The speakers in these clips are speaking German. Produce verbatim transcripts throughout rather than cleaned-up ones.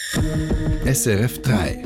S R F drei.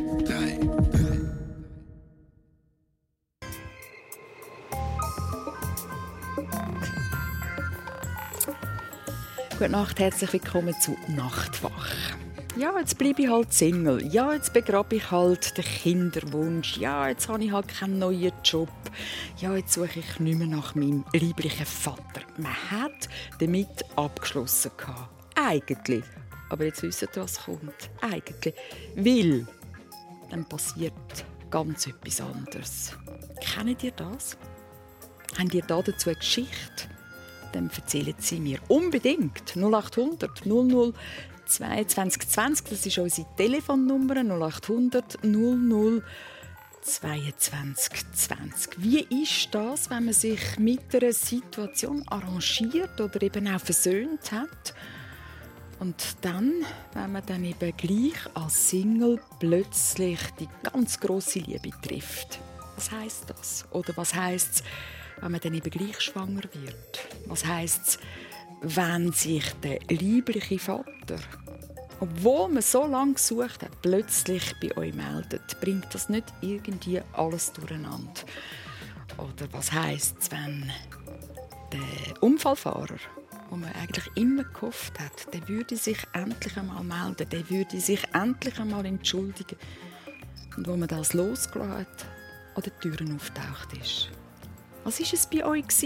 Gute Nacht, herzlich willkommen zu Nachtwach. Ja, jetzt bleibe ich halt Single. Ja, jetzt begrabe ich halt den Kinderwunsch. Ja, jetzt habe ich halt keinen neuen Job. Ja, jetzt suche ich nicht mehr nach meinem lieblichen Vater. Man hat damit abgeschlossen. Eigentlich. Aber jetzt wissen Sie, was kommt. Eigentlich. Weil dann passiert ganz etwas anderes. Kennt ihr das? Habt ihr dazu eine Geschichte? Dann erzählen Sie mir unbedingt. null acht hundert null null zweiundzwanzig zwanzig, das ist unsere Telefonnummer. null acht hundert null null zweiundzwanzig zwanzig. Wie ist das, wenn man sich mit einer Situation arrangiert oder eben auch versöhnt hat? Und dann, wenn man dann eben gleich als Single plötzlich die ganz grosse Liebe trifft. Was heisst das? Oder was heisst es, wenn man dann eben gleich schwanger wird? Was heisst es, wenn sich der liebliche Vater, obwohl man so lange gesucht hat, plötzlich bei euch meldet? Bringt das nicht irgendwie alles durcheinander? Oder was heisst es, wenn der Unfallfahrer, wo man eigentlich immer gehofft hat, der würde sich endlich einmal melden, der würde sich endlich einmal entschuldigen. Und wo man das losgelassen hat, an den Türen auftaucht ist? Was war es bei euch, als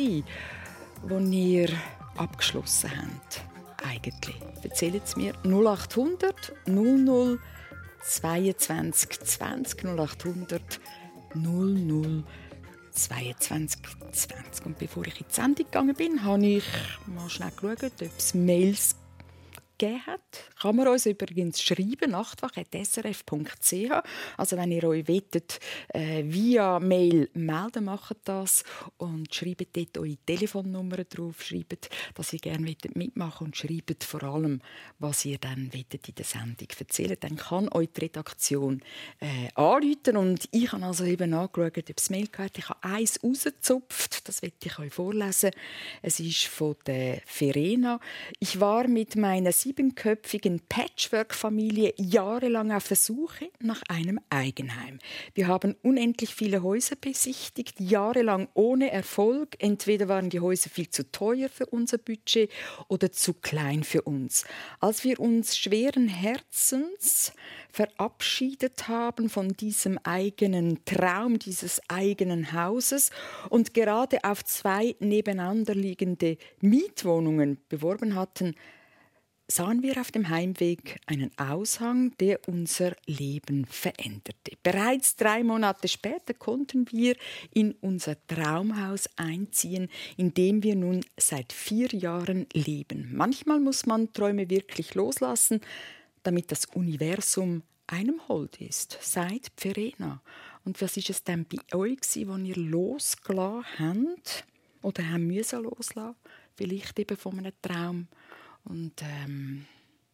ihr abgeschlossen habt? Eigentlich. Erzählen Sie mir null acht hundert null null zweiundzwanzig zwanzig null acht hundert null null zweiundzwanzig zwanzig. Und bevor ich in die Sendung gegangen bin, habe ich mal schnell geschaut, ob es Mails gegeben hat. Kann man uns übrigens schreiben, nachtwach at s r f punkt c h. Also wenn ihr euch wettet, äh, via Mail melden, macht das und schreibt dort eure Telefonnummer drauf, schreibt, dass ihr gerne mitmachen und schreibt vor allem, was ihr dann wettet in der Sendung erzählen. Dann kann euch die Redaktion äh, anrufen und ich habe also eben angeschaut, ob es Mail gehört. Ich habe eins rausgezupft, das werde ich euch vorlesen. Es ist von der Verena. Ich war mit meiner siebenköpfigen Patchwork-Familie jahrelang auf der Suche nach einem Eigenheim. Wir haben unendlich viele Häuser besichtigt, jahrelang ohne Erfolg. Entweder waren die Häuser viel zu teuer für unser Budget oder zu klein für uns. Als wir uns schweren Herzens verabschiedet haben von diesem eigenen Traum, dieses eigenen Hauses und gerade auf zwei nebeneinander liegende Mietwohnungen beworben hatten, sahen wir auf dem Heimweg einen Aushang, der unser Leben veränderte. Bereits drei Monate später konnten wir in unser Traumhaus einziehen, in dem wir nun seit vier Jahren leben. Manchmal muss man Träume wirklich loslassen, damit das Universum einem hold ist. Seid Verena. Und was ist es denn bei euch, als ihr losgelassen habt oder haben müssen loslassen? Vielleicht eben von einem Traum. Und ähm,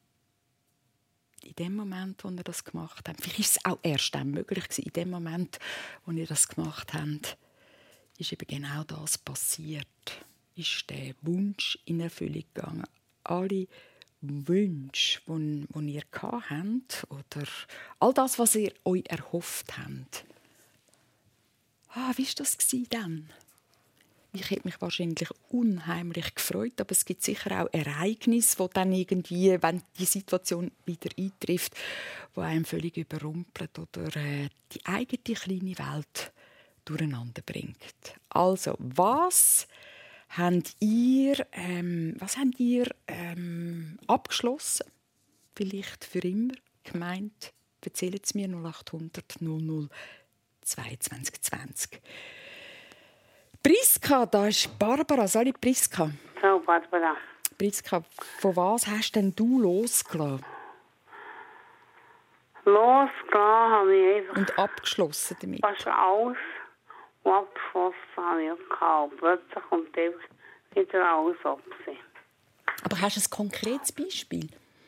in dem Moment, wo ihr das gemacht habt, vielleicht war es auch erst dann möglich gewesen, in dem Moment, wo ihr das gemacht habt, ist eben genau das passiert. Ist der Wunsch in Erfüllung gegangen. Alle Wünsche, die, die ihr hattet, oder all das, was ihr euch erhofft habt. Ah, wie war das dann? Ich hätte mich wahrscheinlich unheimlich gefreut, aber es gibt sicher auch Ereignisse, wo dann irgendwie, wenn die Situation wieder eintrifft, wo einem völlig überrumpelt oder äh, die eigene kleine Welt durcheinander bringt. Also, was habt ihr, ähm, was habt ihr ähm, abgeschlossen? Vielleicht für immer gemeint? Erzählen Sie mir null acht hundert null null zweiundzwanzig zwanzig. Priska, da ist Barbara. Salut Priska. Hallo Barbara. Priska, von was hast denn du losgelassen? Losgelassen habe ich einfach... Und abgeschlossen damit? Fast alles. Und abgeschlossen habe ich auch gehabt. Plötzlich kommt einfach wieder alles ab. Aber hast du ein konkretes Beispiel?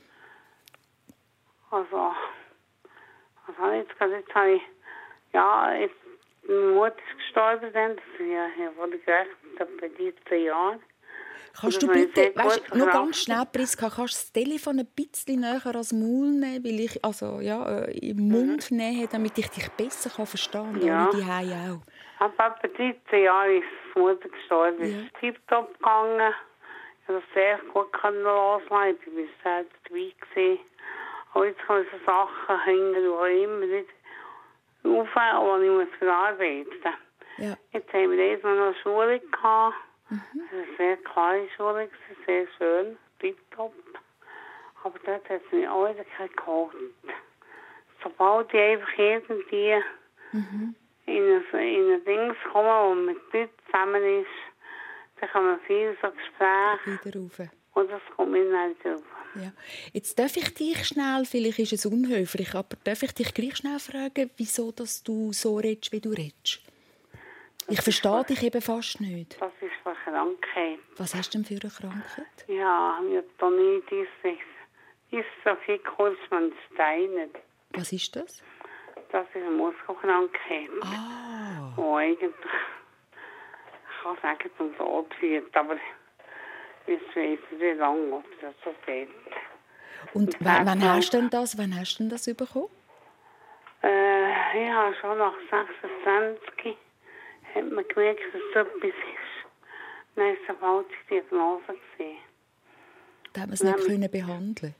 Also... Was habe ich jetzt gesagt? Jetzt habe ich... Ja, jetzt... Meine Mutter ist gestorben, dann, das ist ja, ich wurde gerechnet, etwa dreizehn Jahre. Kannst du bitte, weißt, nur ganz schnell, Priska, kannst du das Telefon ein bisschen näher ans Maul nehmen, weil ich, also, ja, äh, im Mund mhm. nähe, damit ich dich besser kann verstehen kann, ja. alle die Hause auch. Ab etwa dreizehn Jahren ist die Mutter gestorben, Ja. ist es tiptop gegangen. Ich konnte das sehr gut loslassen, ich war sehr dabei gewesen. Aber jetzt kommen so Sachen hängen, die immer wieder auf, die ich muss verarbeiten muss. Ja. Jetzt haben wir erstmal noch eine Schule gehabt. Mhm. Eine sehr kleine Schule, sehr schön, tiptop. Aber dort hat es mir auch wieder keinen geholfen. Sobald ich einfach irgendwie Mhm. in ein, in ein Ding kommen, wo man mit Leuten zusammen ist, dann kann man viel so Gespräche. Wieder rauf. Und das kommt mir nicht rauf. Ja. Jetzt darf ich dich schnell, vielleicht ist es unhöflich, aber darf ich dich gleich schnell fragen, wieso dass du so redest, wie du redest? Ich das verstehe dich eben fast nicht. Das ist eine Krankheit. Was hast du denn für eine Krankheit? Ja, Myotonitis, Dystrophikus von Steiner. Was ist das? Das ist eine Muskelkrankheit. Ah. Die eigentlich, ich kann sagen, zum Tod führt, aber ich weiß nicht, wie lange ob das so geht. Und wann, wann hast du denn das, wann hast du denn das bekommen? Äh, ich habe schon nach sechsundzwanzig hat man gemerkt, dass es etwas ist. Dann war es eine falsche Diagnose. Da hat man es nicht können behandeln.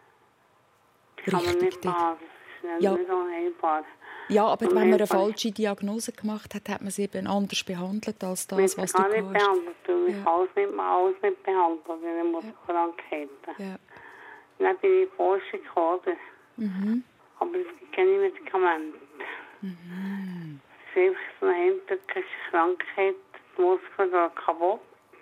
Die kann man nicht behandeln. Das ist ja. nicht unheilbar. Ja, aber wenn man eine falsche Diagnose gemacht hat, hat man sie eben anders behandelt als das, was du hast. nicht behandelt. Du ja. alles nicht, alles nicht behandelt, diese Muskelkrankheiten. Ja. Dann bin ich in die Forschung gekommen. Mhm. Aber es gibt keine Medikamente. Mhm. Es ist einfach so eine heimtückische Krankheit. Die Muskeln gehen kaputt.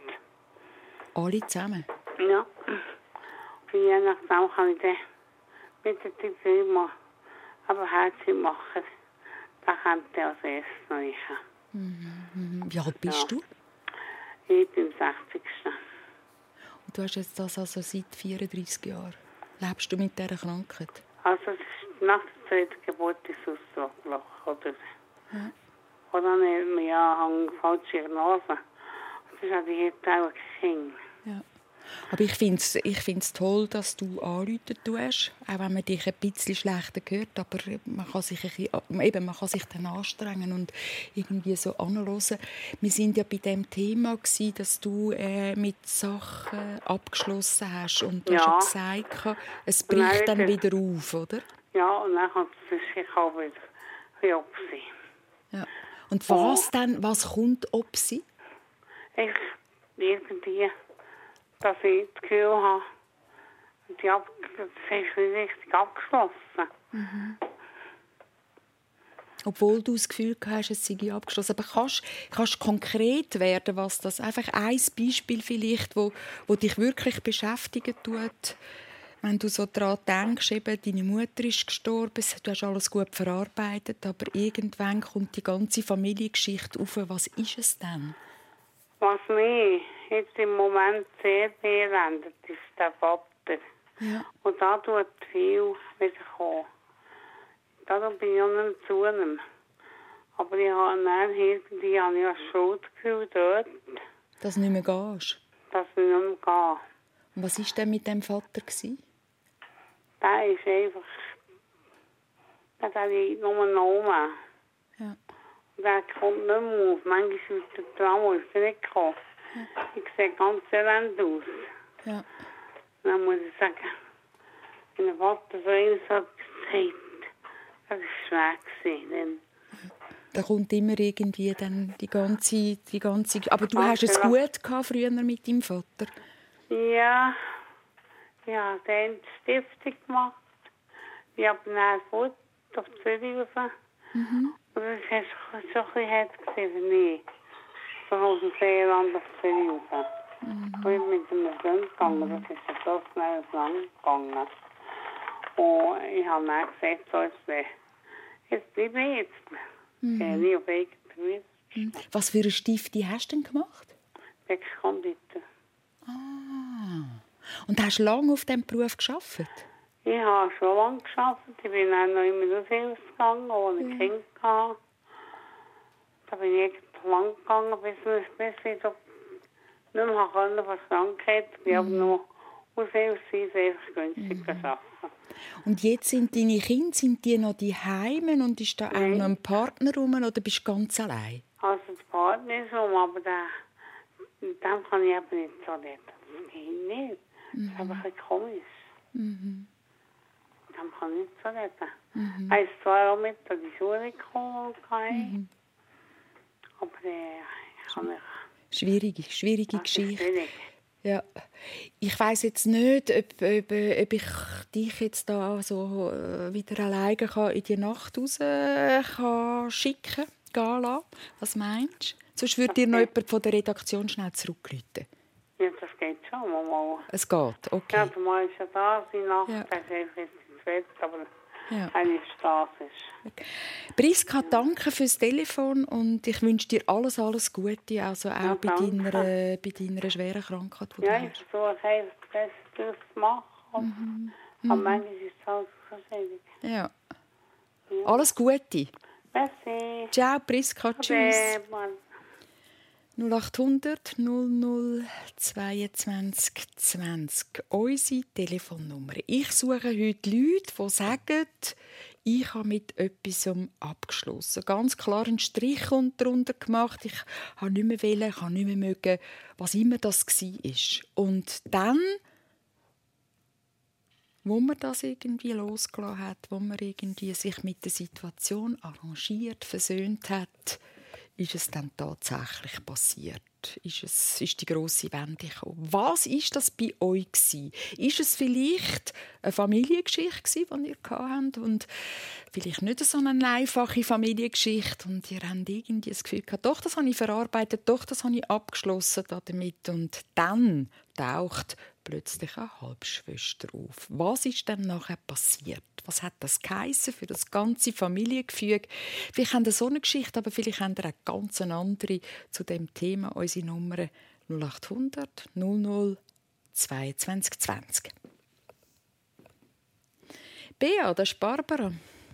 Alle zusammen? Ja. Und je nachdem kann ich dann mit der Zeit immer aber Herzchen machen. Das kommt dann als erstes noch nicht. Mhm. Wie alt bist ja. du? Ich bin sechzig. Und du hast jetzt das also seit vierunddreissig Jahren. Lebst du mit dieser Krankheit? Also nach der zweiten Geburt ist es ausgebrochen. Oder, ja. oder dann hat man ja eine falsche Diagnose. Das hat ich jetzt auch Kind. Ja. Aber ich finde es ich find's toll, dass du anrufen tust, auch wenn man dich ein bisschen schlechter hört, aber man kann sich, ein bisschen, eben, man kann sich dann anstrengen und irgendwie so anhören. Wir sind ja bei dem Thema gewesen, dass du äh, mit Sachen abgeschlossen hast und du ja. hast ja gesagt, es bricht dann wieder auf, oder? Ja, und dann kommt es sich auch wieder wie Opsi. Ja. Und was oh. dann, was kommt Opsi? Ich irgendwie... dass ich das Gefühl habe, die Ab- das ist nicht richtig abgeschlossen. Mhm. Obwohl du das Gefühl hast, es sei abgeschlossen. Aber kannst du konkret werden, was das einfach ein Beispiel vielleicht, wo, wo dich wirklich beschäftigen tut, wenn du so daran denkst, eben, deine Mutter ist gestorben, du hast alles gut verarbeitet, aber irgendwann kommt die ganze Familiengeschichte auf. Was ist es denn? Was mich jetzt im Moment sehr beelendet, ist der Vater. Ja. Und da tut viel wieder kommen. Darum bin ich auch nicht mehr zu ihm. Aber ich habe dann irgendwie habe ich ein Schuldgefühl dort. Dass du nicht mehr gehst? Dass ich nicht mehr gehe. Und was war denn mit dem Vater? Der ist einfach... Der hat nur noch. Ja. Der kommt nicht mehr auf. Manchmal ist der Traum, ist er nicht gekommen. Ja. Ich sehe ganz elend aus. Ja. Dann muss ich sagen, wenn der Vater so etwas sagt, das war schwer gewesen. Da kommt immer irgendwie dann die ganze, die ganze... Aber du Ach, hast es ja. gut gehabt früher mit deinem Vater? Ja. Ja, der hat die Stiftung gemacht. Ich habe dann Foto auf Zürich raus. Mhm. Und das war schon ein bisschen hart für mich. So aus dem Seeland auf Zürich raus. Mhm. Ich bin mit einem Freund gegangen, das ist ja so schnell lang gegangen. Und ich habe dann gesagt, so ist es. Jetzt bleibe ich jetzt. Mhm. Ich nie auf eigene Füße. Mhm. Was für eine Stiftung hast du denn gemacht? Bäckerkonditor. Ah. Und hast du lange auf diesem Beruf gearbeitet? Ich habe schon lange gearbeitet. Ich bin dann noch immer aus Hilfe gegangen, ohne ja. Kind hatte. Da bin ich lang gegangen, bis, bis ich so nicht mehr können von Krankheit. Ich habe noch aushilfsweise einfach günstige Mhm. Sachen. Und jetzt sind deine Kinder, sind die noch die Heimen und ist da auch Nein. noch ein Partner rum oder bist du ganz allein? Also der Partner ist um, aber der, mit dem kann ich eben nicht so reden. Das geht nicht. Das ist einfach ein bisschen komisch. Mhm. Mit dem kann ich nicht so reden. Mhm. Er ist zwar auch mit an die Schule gekommen, okay, Mhm. aber äh, ich kann nicht. Schwierige, schwierige Das ist Geschichte. schwierig. Ja. Ich weiss jetzt nicht, ob, ob, ob ich dich jetzt da so äh, wieder alleine kann in die Nacht raus äh, kann schicken kann. Was meinst du? Sonst würde dir noch Okay. jemand von der Redaktion schnell zurückrufen. Ja, das geht schon mal. Es geht, Ja, okay. der Mann ist ja da, seine Nacht, Ja. er ist einfach jetzt ins Bett, aber Ja. keine Straße ist. Priska, danke fürs Telefon und ich wünsche dir alles, alles Gute, also auch Ja, bei, danke. deiner, bei deiner schweren Krankheit, die Ja, du ich hast. versuche einfach das Beste daraus zu machen. Aber manchmal ist es halt so schwierig. Ja. Ja. Alles Gute. Merci. Ciao, Priska, tschüss. Ade, Mann. null achthundert null null zweiundzwanzig zwanzig. Unsere Telefonnummer. Ich suche heute Leute, die sagen, ich habe mit etwas abgeschlossen. Ganz klar einen Strich darunter gemacht. Ich habe nicht mehr wollen, ich habe nicht mehr mögen, was immer das war. Und dann, wo man das irgendwie losgelassen hat, wo man irgendwie sich mit der Situation arrangiert, versöhnt hat, ist es dann tatsächlich passiert? Ist, es, ist die grosse Wende gekommen? Was ist das bei euch gewesen? Ist es vielleicht eine Familiengeschichte, die ihr hattet und vielleicht nicht so eine einfache Familiengeschichte und ihr habt irgendwie das Gefühl gehabt, doch, das habe ich verarbeitet, doch, das habe ich abgeschlossen damit und dann taucht plötzlich eine Halbschwester auf. Was ist denn nachher passiert? Was hat das geheissen für das ganze Familiengefüge? Vielleicht haben ihr so eine Geschichte, aber vielleicht haben ihr auch ganz eine andere zu dem Thema. Unsere Nummer null achthundert null null zweiundzwanzig zwanzig. Bea, das ist Barbara.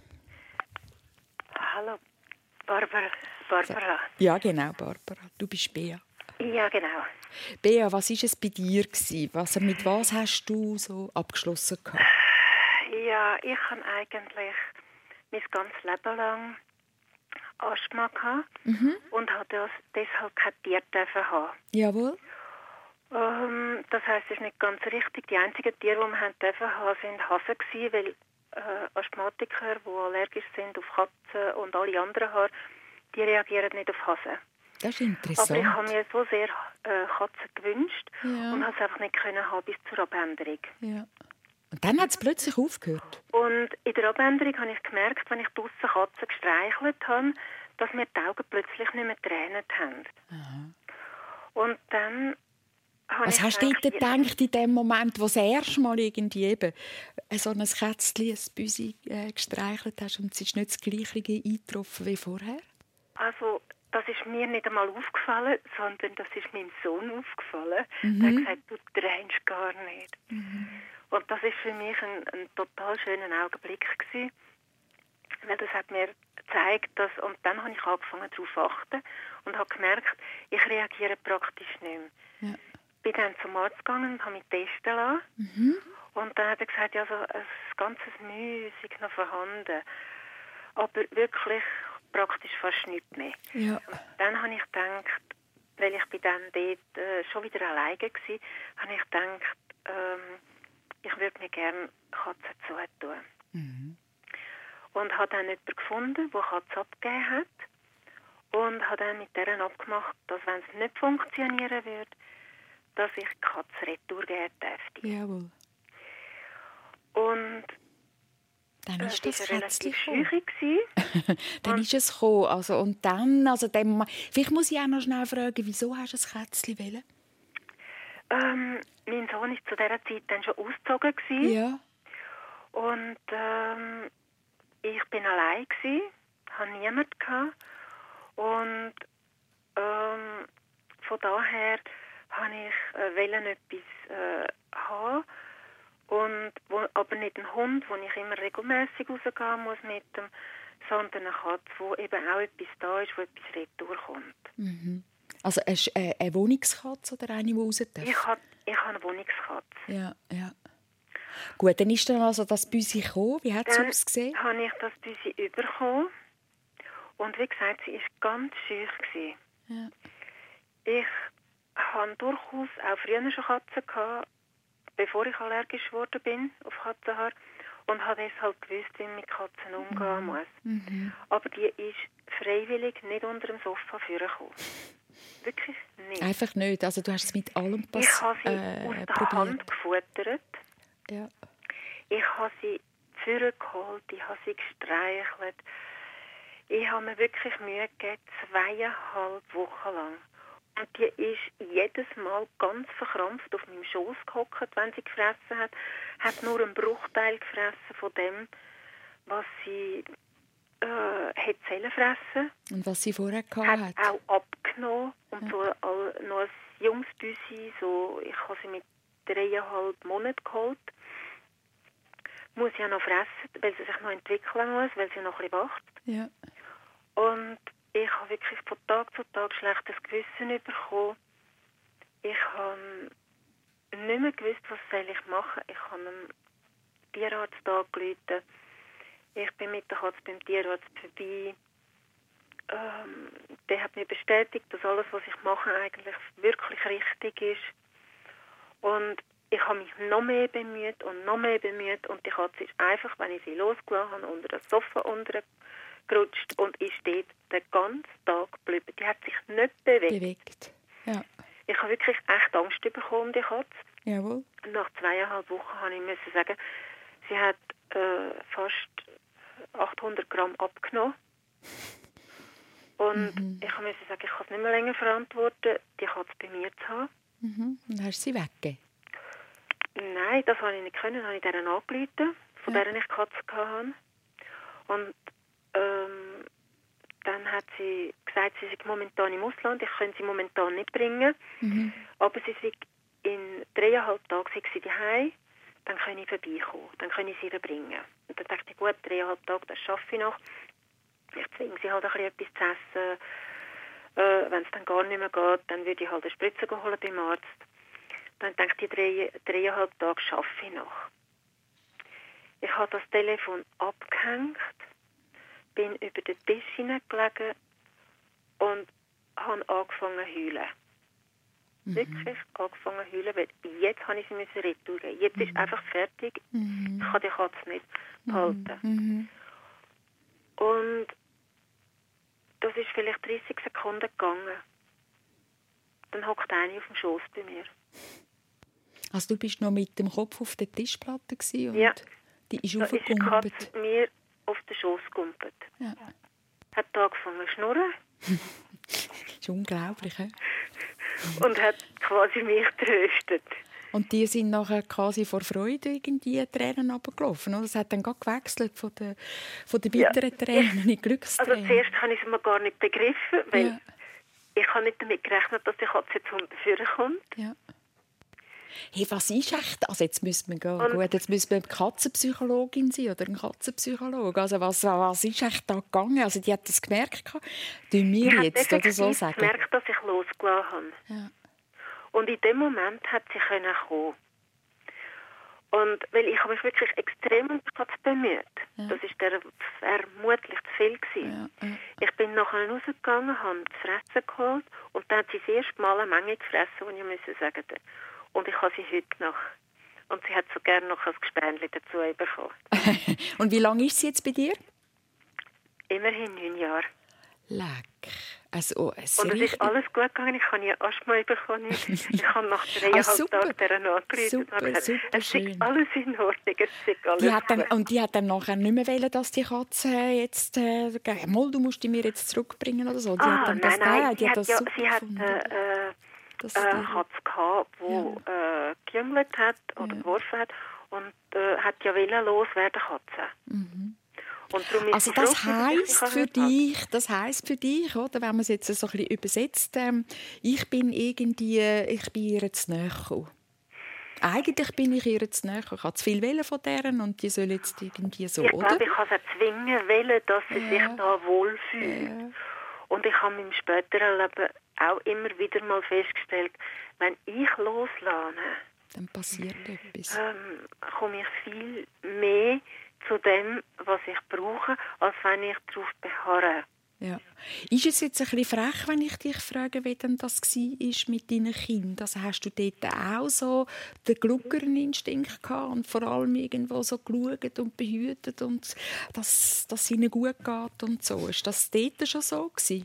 Hallo, Barbara. Barbara. Ja, genau, Barbara. Du bist Bea. Ja, genau. Bea, was war es bei dir? Was, mit was hast du so abgeschlossen? Ja, ich habe eigentlich mein ganzes Leben lang Asthma gehabt Mhm. und hatte das deshalb kein Tier dürfen haben. Jawohl. Ähm, das heisst, es ist nicht ganz richtig. Die einzigen Tiere, die wir haben dürfen haben, sind Hasen gewesen, weil äh, Asthmatiker, die allergisch sind auf Katzen und alle anderen Haare, die reagieren nicht auf Hasen. Das ist interessant. Aber ich habe mir so sehr äh, Katzen gewünscht Ja. und habe es einfach nicht können haben bis zur Abänderung. Ja. Und dann hat es plötzlich aufgehört. Und in der Abänderung habe ich gemerkt, wenn ich draussen Katzen gestreichelt habe, dass mir die Augen plötzlich nicht mehr tränen haben. Aha. Und dann habe Was ich hast du gedacht, dort gedacht, in dem Moment, wo du das erste Mal irgendwie eben so ein Kätzchen, ein Büsi äh, gestreichelt hast und es ist nicht das Gleiche eingetroffen wie vorher? Also, das ist mir nicht einmal aufgefallen, sondern das ist meinem Sohn aufgefallen. Mhm. Der hat gesagt, du tränst gar nicht. Mhm. Und das war für mich ein, ein total schöner Augenblick gewesen, weil das hat mir gezeigt, dass, und dann habe ich angefangen darauf zu achten und habe gemerkt, ich reagiere praktisch nicht mehr. Ja. Bin dann zum Arzt gegangen und habe mich testen lassen. Mhm. Und dann hat er gesagt, ja, so ein ganzes Mühe ist noch vorhanden. Aber wirklich praktisch fast nichts mehr. Ja. Dann habe ich gedacht, weil ich bin dann dort äh, schon wieder alleine war, habe ich gedacht, ähm, ich würde mir gerne Katzen zutun. Mhm. Und habe dann jemanden gefunden, der Katzen abgegeben hat. Und habe dann mit deren abgemacht, dass wenn es nicht funktionieren würde, dass ich die Katze retour geben dürfte. Jawohl. Und Dann äh, ist das war Kätzchen relativ gekommen. schüch. Dann ist es gekommen. Also, und dann, also dem, vielleicht muss ich auch noch schnell fragen, wieso hast du ein Kätzchen wollen? Ähm, mein Sohn war zu dieser Zeit dann schon ausgezogen gewesen. Ja. Und ähm, ich bin allein gewesen, hatte niemanden gehabt. Und ähm, von daher wollte ich äh, wollen etwas äh, haben. Und wo, aber nicht einen Hund, wo ich immer regelmäßig rausgehen muss mit dem, sondern eine Katze, wo eben auch etwas da ist, wo etwas retour kommt. Mhm. Also hast du eine, eine Wohnungskatze oder eine, die raus darf? Ich habe ich hab eine Wohnungskatze. Ja, ja. Gut, dann ist dann also das Büsi gekommen. Wie hat es ausgesehen? Dann habe ich das Büsi bekommen. Und wie gesagt, sie war ganz schüch. Ja. Ich hatte durchaus auch früher schon Katzen gehabt, bevor ich allergisch geworden bin auf Katzenhaar. Und habe deshalb gewusst, wie man mit Katzen umgehen muss. Mhm. Aber die ist freiwillig nicht unter dem Sofa vorgekommen. Wirklich nicht. Einfach nicht. Also du hast es mit allem passiert. Ich habe sie äh, aus der probiert. Hand gefuttert. Ja. Ich habe sie vorgeholt, ich habe sie gestreichelt. Ich habe mir wirklich Mühe gegeben, zweieinhalb Wochen lang. Und die ist jedes Mal ganz verkrampft auf meinem Schoß gehockt, wenn sie gefressen hat. Hat nur einen Bruchteil gefressen von dem, was sie äh, hätte sollen fressen. Und was sie vorher gehabt hat. Hat auch abgenommen. Und ja. so all, noch ein junges Büsi, so, ich habe sie mit dreieinhalb Monaten geholt. Muss ja noch fressen, weil sie sich noch entwickeln muss, weil sie noch ein bisschen wacht. Ja. Und ich habe wirklich von Tag zu Tag schlechtes Gewissen bekommen. Ich habe nicht mehr gewusst, was soll ich machen. Ich habe einem Tierarzt angerufen. Ich bin mit der Katze beim Tierarzt vorbei. Ähm, der hat mir bestätigt, dass alles, was ich mache, eigentlich wirklich richtig ist. Und ich habe mich noch mehr bemüht und noch mehr bemüht. Und die Katze ist einfach, wenn ich sie losgelassen habe, unter das Sofa untergerutscht und ist dort den ganzen Tag geblieben. Die hat sich nicht bewegt. bewegt. Ja. Ich habe wirklich echt Angst bekommen um die Katze. Jawohl. Nach zweieinhalb Wochen habe ich müssen sagen, sie hat äh, fast achthundert Gramm abgenommen. Und mhm. ich musste sagen, ich kann es nicht mehr länger verantworten, die Katze bei mir zu haben. Mhm. Und dann hast du sie weggegeben? Nein, das habe ich nicht können. Dann habe ich deren angerufen, von ja. der ich Katze hatte. Und ähm, dann hat sie gesagt, sie sei momentan im Ausland. Ich könnte sie momentan nicht bringen. Mhm. Aber sie sei in dreieinhalb Tagen sei sie daheim. Dann kann ich vorbeikommen. Dann kann ich sie ihr bringen. Und dann dachte ich, gut, dreieinhalb Tage, das schaffe ich noch. Ich zwinge sie halt ein bisschen etwas zu essen. Äh, wenn es dann gar nicht mehr geht, dann würde ich halt eine Spritze holen beim Arzt. Dann dachte ich, drei, dreieinhalb Tage schaffe ich noch. Ich habe das Telefon abgehängt, bin über den Tisch hineingelegen und habe angefangen zu heulen. Mhm. Wirklich angefangen zu heulen, weil jetzt habe ich sie müssen retour geben. Jetzt mhm. ist einfach fertig. Mhm. Ich kann die Katze nicht behalten. Mhm. Und das ist vielleicht dreißig Sekunden gegangen. Dann hockt eine auf dem Schoß bei mir. Also du bist noch mit dem Kopf auf der Tischplatte und ja. die ist da aufgekumpelt? Da ist die Katze mir auf den Schoß gekumpelt. Ja. Hat angefangen zu schnurren. Das ist unglaublich, he? Und hat quasi mich getröstet. Und die sind nachher quasi vor Freude irgendwie Tränen runtergelaufen, oder? Es hat dann gerade gewechselt von den, von den bitteren ja. Tränen in Glückstränen. Also zuerst habe ich es mir gar nicht begriffen, weil ja. ich habe nicht damit gerechnet, dass die Katze jetzt hinterher kommt. Ja. Hey, was ist echt? Also jetzt müssen wir gehen. Gut, jetzt müssen wir eine Katzenpsychologin sein oder ein Katzenpsychologe. Also was, was ist echt da gegangen? Also die hat das gemerkt. Tun wir sie jetzt oder so sagen? Sie hat gemerkt, dass ich losgelassen habe. Ja. Und in dem Moment hat sie können kommen. Und weil ich habe mich wirklich extrem um die Katze bemüht. Ja. Das war der vermutlich zu viel gewesen. Ja, ja. Ich bin nachher rausgegangen, habe das Fressen geholt und dann hat sie das erste Mal eine Menge gefressen, und ich muss sagen, und ich habe sie heute noch. Und sie hat so gerne noch ein Gespänchen dazu bekommen. Und wie lange ist sie jetzt bei dir? Immerhin neun Jahre. Leck. Also, oh, es und es ist alles gut gegangen. Ich habe ja Asthma bekommen. Ich habe nach dreieinhalb ah, Tagen deren angerufen. Super, und gesagt, super es ist alles in Ordnung. Es ist alles die hat dann, und die hat dann nachher nicht mehr wollen, dass die Katze jetzt äh, mal, du musst die mir jetzt zurückbringen oder so. Die ah, hat dann nein, das, nein, nein, die hat das ja, super sie hat gefunden. Äh, eine Katze gehabt, die ja. äh, gejummelt hat oder ja. geworfen hat und äh, hat ja wollen loswerden, Katze. Mhm. Und darum ist also das heisst für dich, das heisst für dich, oder, wenn man es jetzt so ein bisschen übersetzt, ähm, ich bin irgendwie, ich bin ihr zu nahe gekommen. Eigentlich bin ich ihr zu nahe gekommen. Ich habe zu viel wollen von deren und die soll jetzt irgendwie so, ich oder? Ich glaube, ich habe sie zwingen wollen, dass sie ja. sich da wohlfühlt. Ja. Und ich habe im späteren Leben auch immer wieder mal festgestellt, wenn ich loslade, dann passiert etwas. Ähm, komme ich viel mehr zu dem, was ich brauche, als wenn ich darauf beharre. Ja. Ist es jetzt ein bisschen frech, wenn ich dich frage, wie denn das war mit deinen Kindern? Also hast du dort auch so den Gluckern-Instinkt gehabt und vor allem irgendwo so geschaut und behütet und dass es ihnen gut geht und so? Ist das dort schon so gewesen?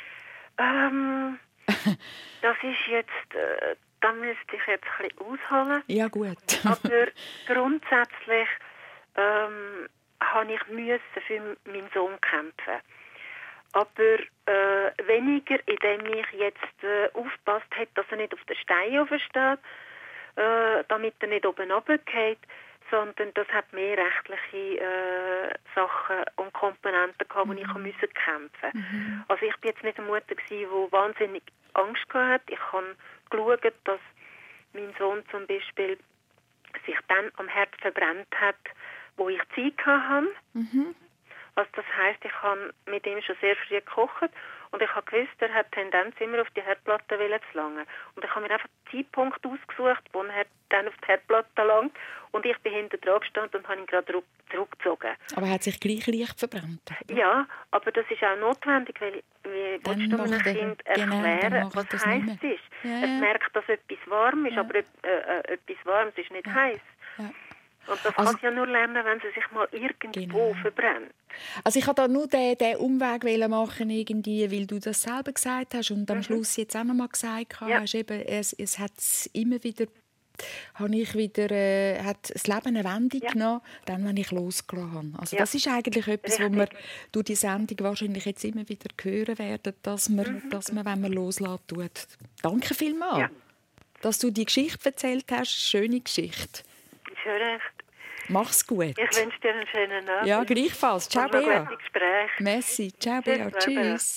Ähm, das ist jetzt, äh, da müsste ich jetzt ein bisschen ausholen. Ja, gut. Aber grundsätzlich ähm, habe ich müssen für meinen Sohn kämpfen. Aber äh, weniger, indem ich jetzt äh, aufgepasst habe, dass er nicht auf den Stein steht, äh, damit er nicht oben runterfällt, sondern das hat mehr rechtliche äh, Sachen und Komponenten gehabt, wo mhm. ich musste kämpfen. Mhm. Also ich bin jetzt nicht eine Mutter gewesen, die wahnsinnig Angst hatte. Ich habe geschaut, dass mein Sohn zum Beispiel sich dann am Herd verbrannt hat, wo ich Zeit hatte. Mhm. Also das heisst, ich habe mit ihm schon sehr früh gekocht und ich habe gewusst, er hat Tendenz, immer auf die Herdplatte zu langen. Und ich habe mir einfach einen Zeitpunkt ausgesucht, wo er dann auf die Herdplatte langt und ich bin hinter dran gestanden und habe ihn gerade zurückgezogen. Aber er hat sich gleich leicht verbrannt? Oder? Ja, aber das ist auch notwendig, weil wie willst du einem Kind erklären, genau, was heiß ist? Ja, ja. Es merkt, dass etwas warm ist, ja. aber äh, äh, etwas Warmes ist nicht ja. heiß. Ja. Und das also, kann sie ja nur lernen, wenn sie sich mal irgendwo genau. verbrennt. Also ich wollte da nur den, den Umweg machen, irgendwie, weil du das selber gesagt hast und am mhm. Schluss jetzt auch noch mal gesagt ja. hast, eben, es, es hat immer wieder, habe ich wieder, äh, hat das Leben eine Wendung ja. genommen, dann, wenn ich losgelassen habe. Also ja. das ist eigentlich etwas, was wir durch die Sendung wahrscheinlich jetzt immer wieder hören werden, dass man, mhm. dass man wenn man loslässt, tut. Danke vielmals, ja. dass du die Geschichte erzählt hast, schöne Geschichte. Schon recht. Mach's gut. Ich wünsche dir einen schönen Abend. Ja, gleichfalls. Ciao, Bea. Gespräch. Merci. Ciao, Bea. Tschüss.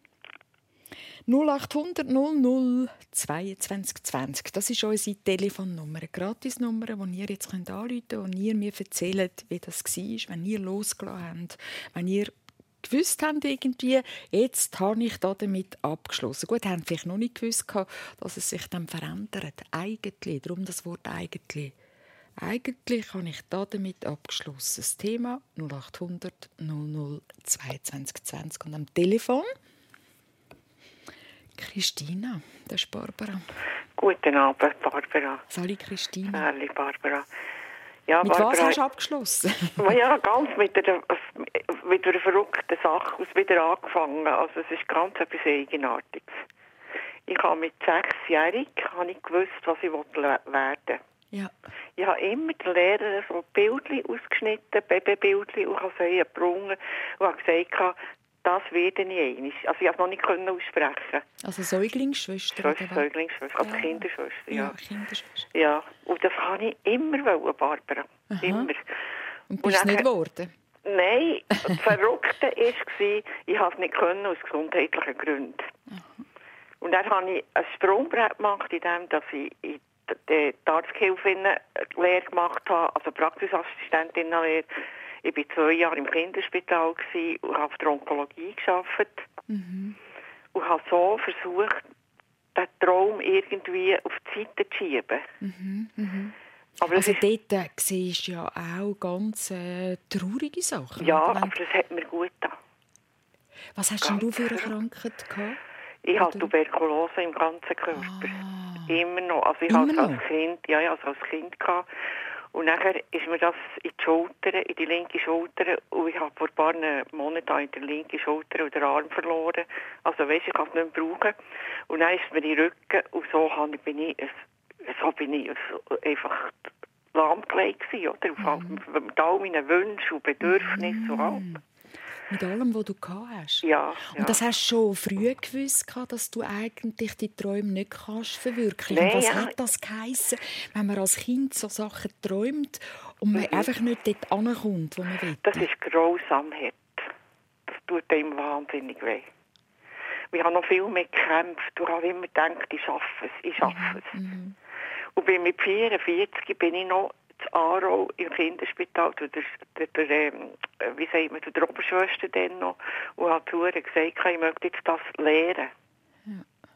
null acht hundert null null zweiundzwanzig zwanzig. Das ist unsere Telefonnummer. Eine Gratisnummer, die ihr jetzt anrufen könnt und ihr mir erzählt, wie das war, wenn ihr losgelassen habt. Wenn ihr gewusst habt, irgendwie, jetzt habe ich damit abgeschlossen. Gut, haben vielleicht noch nicht gewusst, dass es sich dann verändert. Eigentlich, darum das Wort eigentlich. Eigentlich habe ich damit abgeschlossen. Das Thema null acht hundert null null zweiundzwanzig zwanzig. Und am Telefon Christina, das ist Barbara. Guten Abend, Barbara. Sali Christina. Sali, Barbara. Ja, mit Barbara, was hast du abgeschlossen? Ja, ganz mit einer, mit einer verrückten Sache aus wieder angefangen. Also es ist ganz etwas Eigenartiges. Ich habe mit sechsjährig habe ich gewusst, was ich werden wollte. Ja. Ich habe immer den Lehrer so Bildchen ausgeschnitten, Babybildchen, und habe sie gebrungen und habe gesagt, das werde ich einmal. Also ich konnte es noch nicht aussprechen. Also Säuglingsschwester? Schwester, Säuglingsschwester, also ja. Kinderschwester, ja. Ja, Kinderschwester. Ja, und das habe ich immer wollen, Barbara. Aha. Immer. Und bist du nicht geworden? Nein, das Verrückte war, ich habe es nicht können, aus gesundheitlichen Gründen. Aha. Und dann habe ich ein Sprungbrett gemacht, indem ich in die Arzthilfinnen-Lehre gemacht habe, also Praxisassistentin-Lehre. Ich war zwei Jahre im Kinderspital und habe auf der Onkologie gearbeitet. Mhm. Und habe so versucht, den Traum irgendwie auf die Seite zu schieben. Mhm. Mhm. Aber also dort äh, siehst du ja auch ganz äh, traurige Sachen. Ja, aber das hat mir gut getan. Was hast denn du für eine Krankheit gehabt? Ich hatte Tuberkulose im ganzen Körper. Ah. Immer noch. Also ich hatte es als Kind, ja, ja, also als Kind gehabt. Und nachher ist mir das in die Schulter, in die linke Schulter, und ich habe vor ein paar Monaten in der linken Schulter und den Arm verloren. Also weißt, ich kann es nicht mehr brauchen. Und dann ist es mir in den Rücken, und so bin ich, so bin ich einfach lahmgelegt gewesen, oder? Mhm. Mit all meinen Wünschen und Bedürfnissen mhm. und allem. Mit allem, was du gehabt hast. Ja, und ja. das hast du schon früh gewusst, dass du eigentlich die Träume nicht kannst verwirklichen. Nee, was ja. hat das geheissen, wenn man als Kind so Sachen träumt und man mhm. einfach nicht dort ankommt, wo man will? Das ist grausam hart. Das tut einem wahnsinnig weh. Wir haben noch viel mehr gekämpft. Du hast immer gedacht, ich schaffe es, ich schaffe mhm. es. Mhm. Und bin mit vierundvierzig bin ich noch in Aarau im Kinderspital, der, der, der, ähm, wie sagt man, der Oberschwester dann noch, und hat zu ihr gesagt, ich möchte jetzt das lernen. Ja.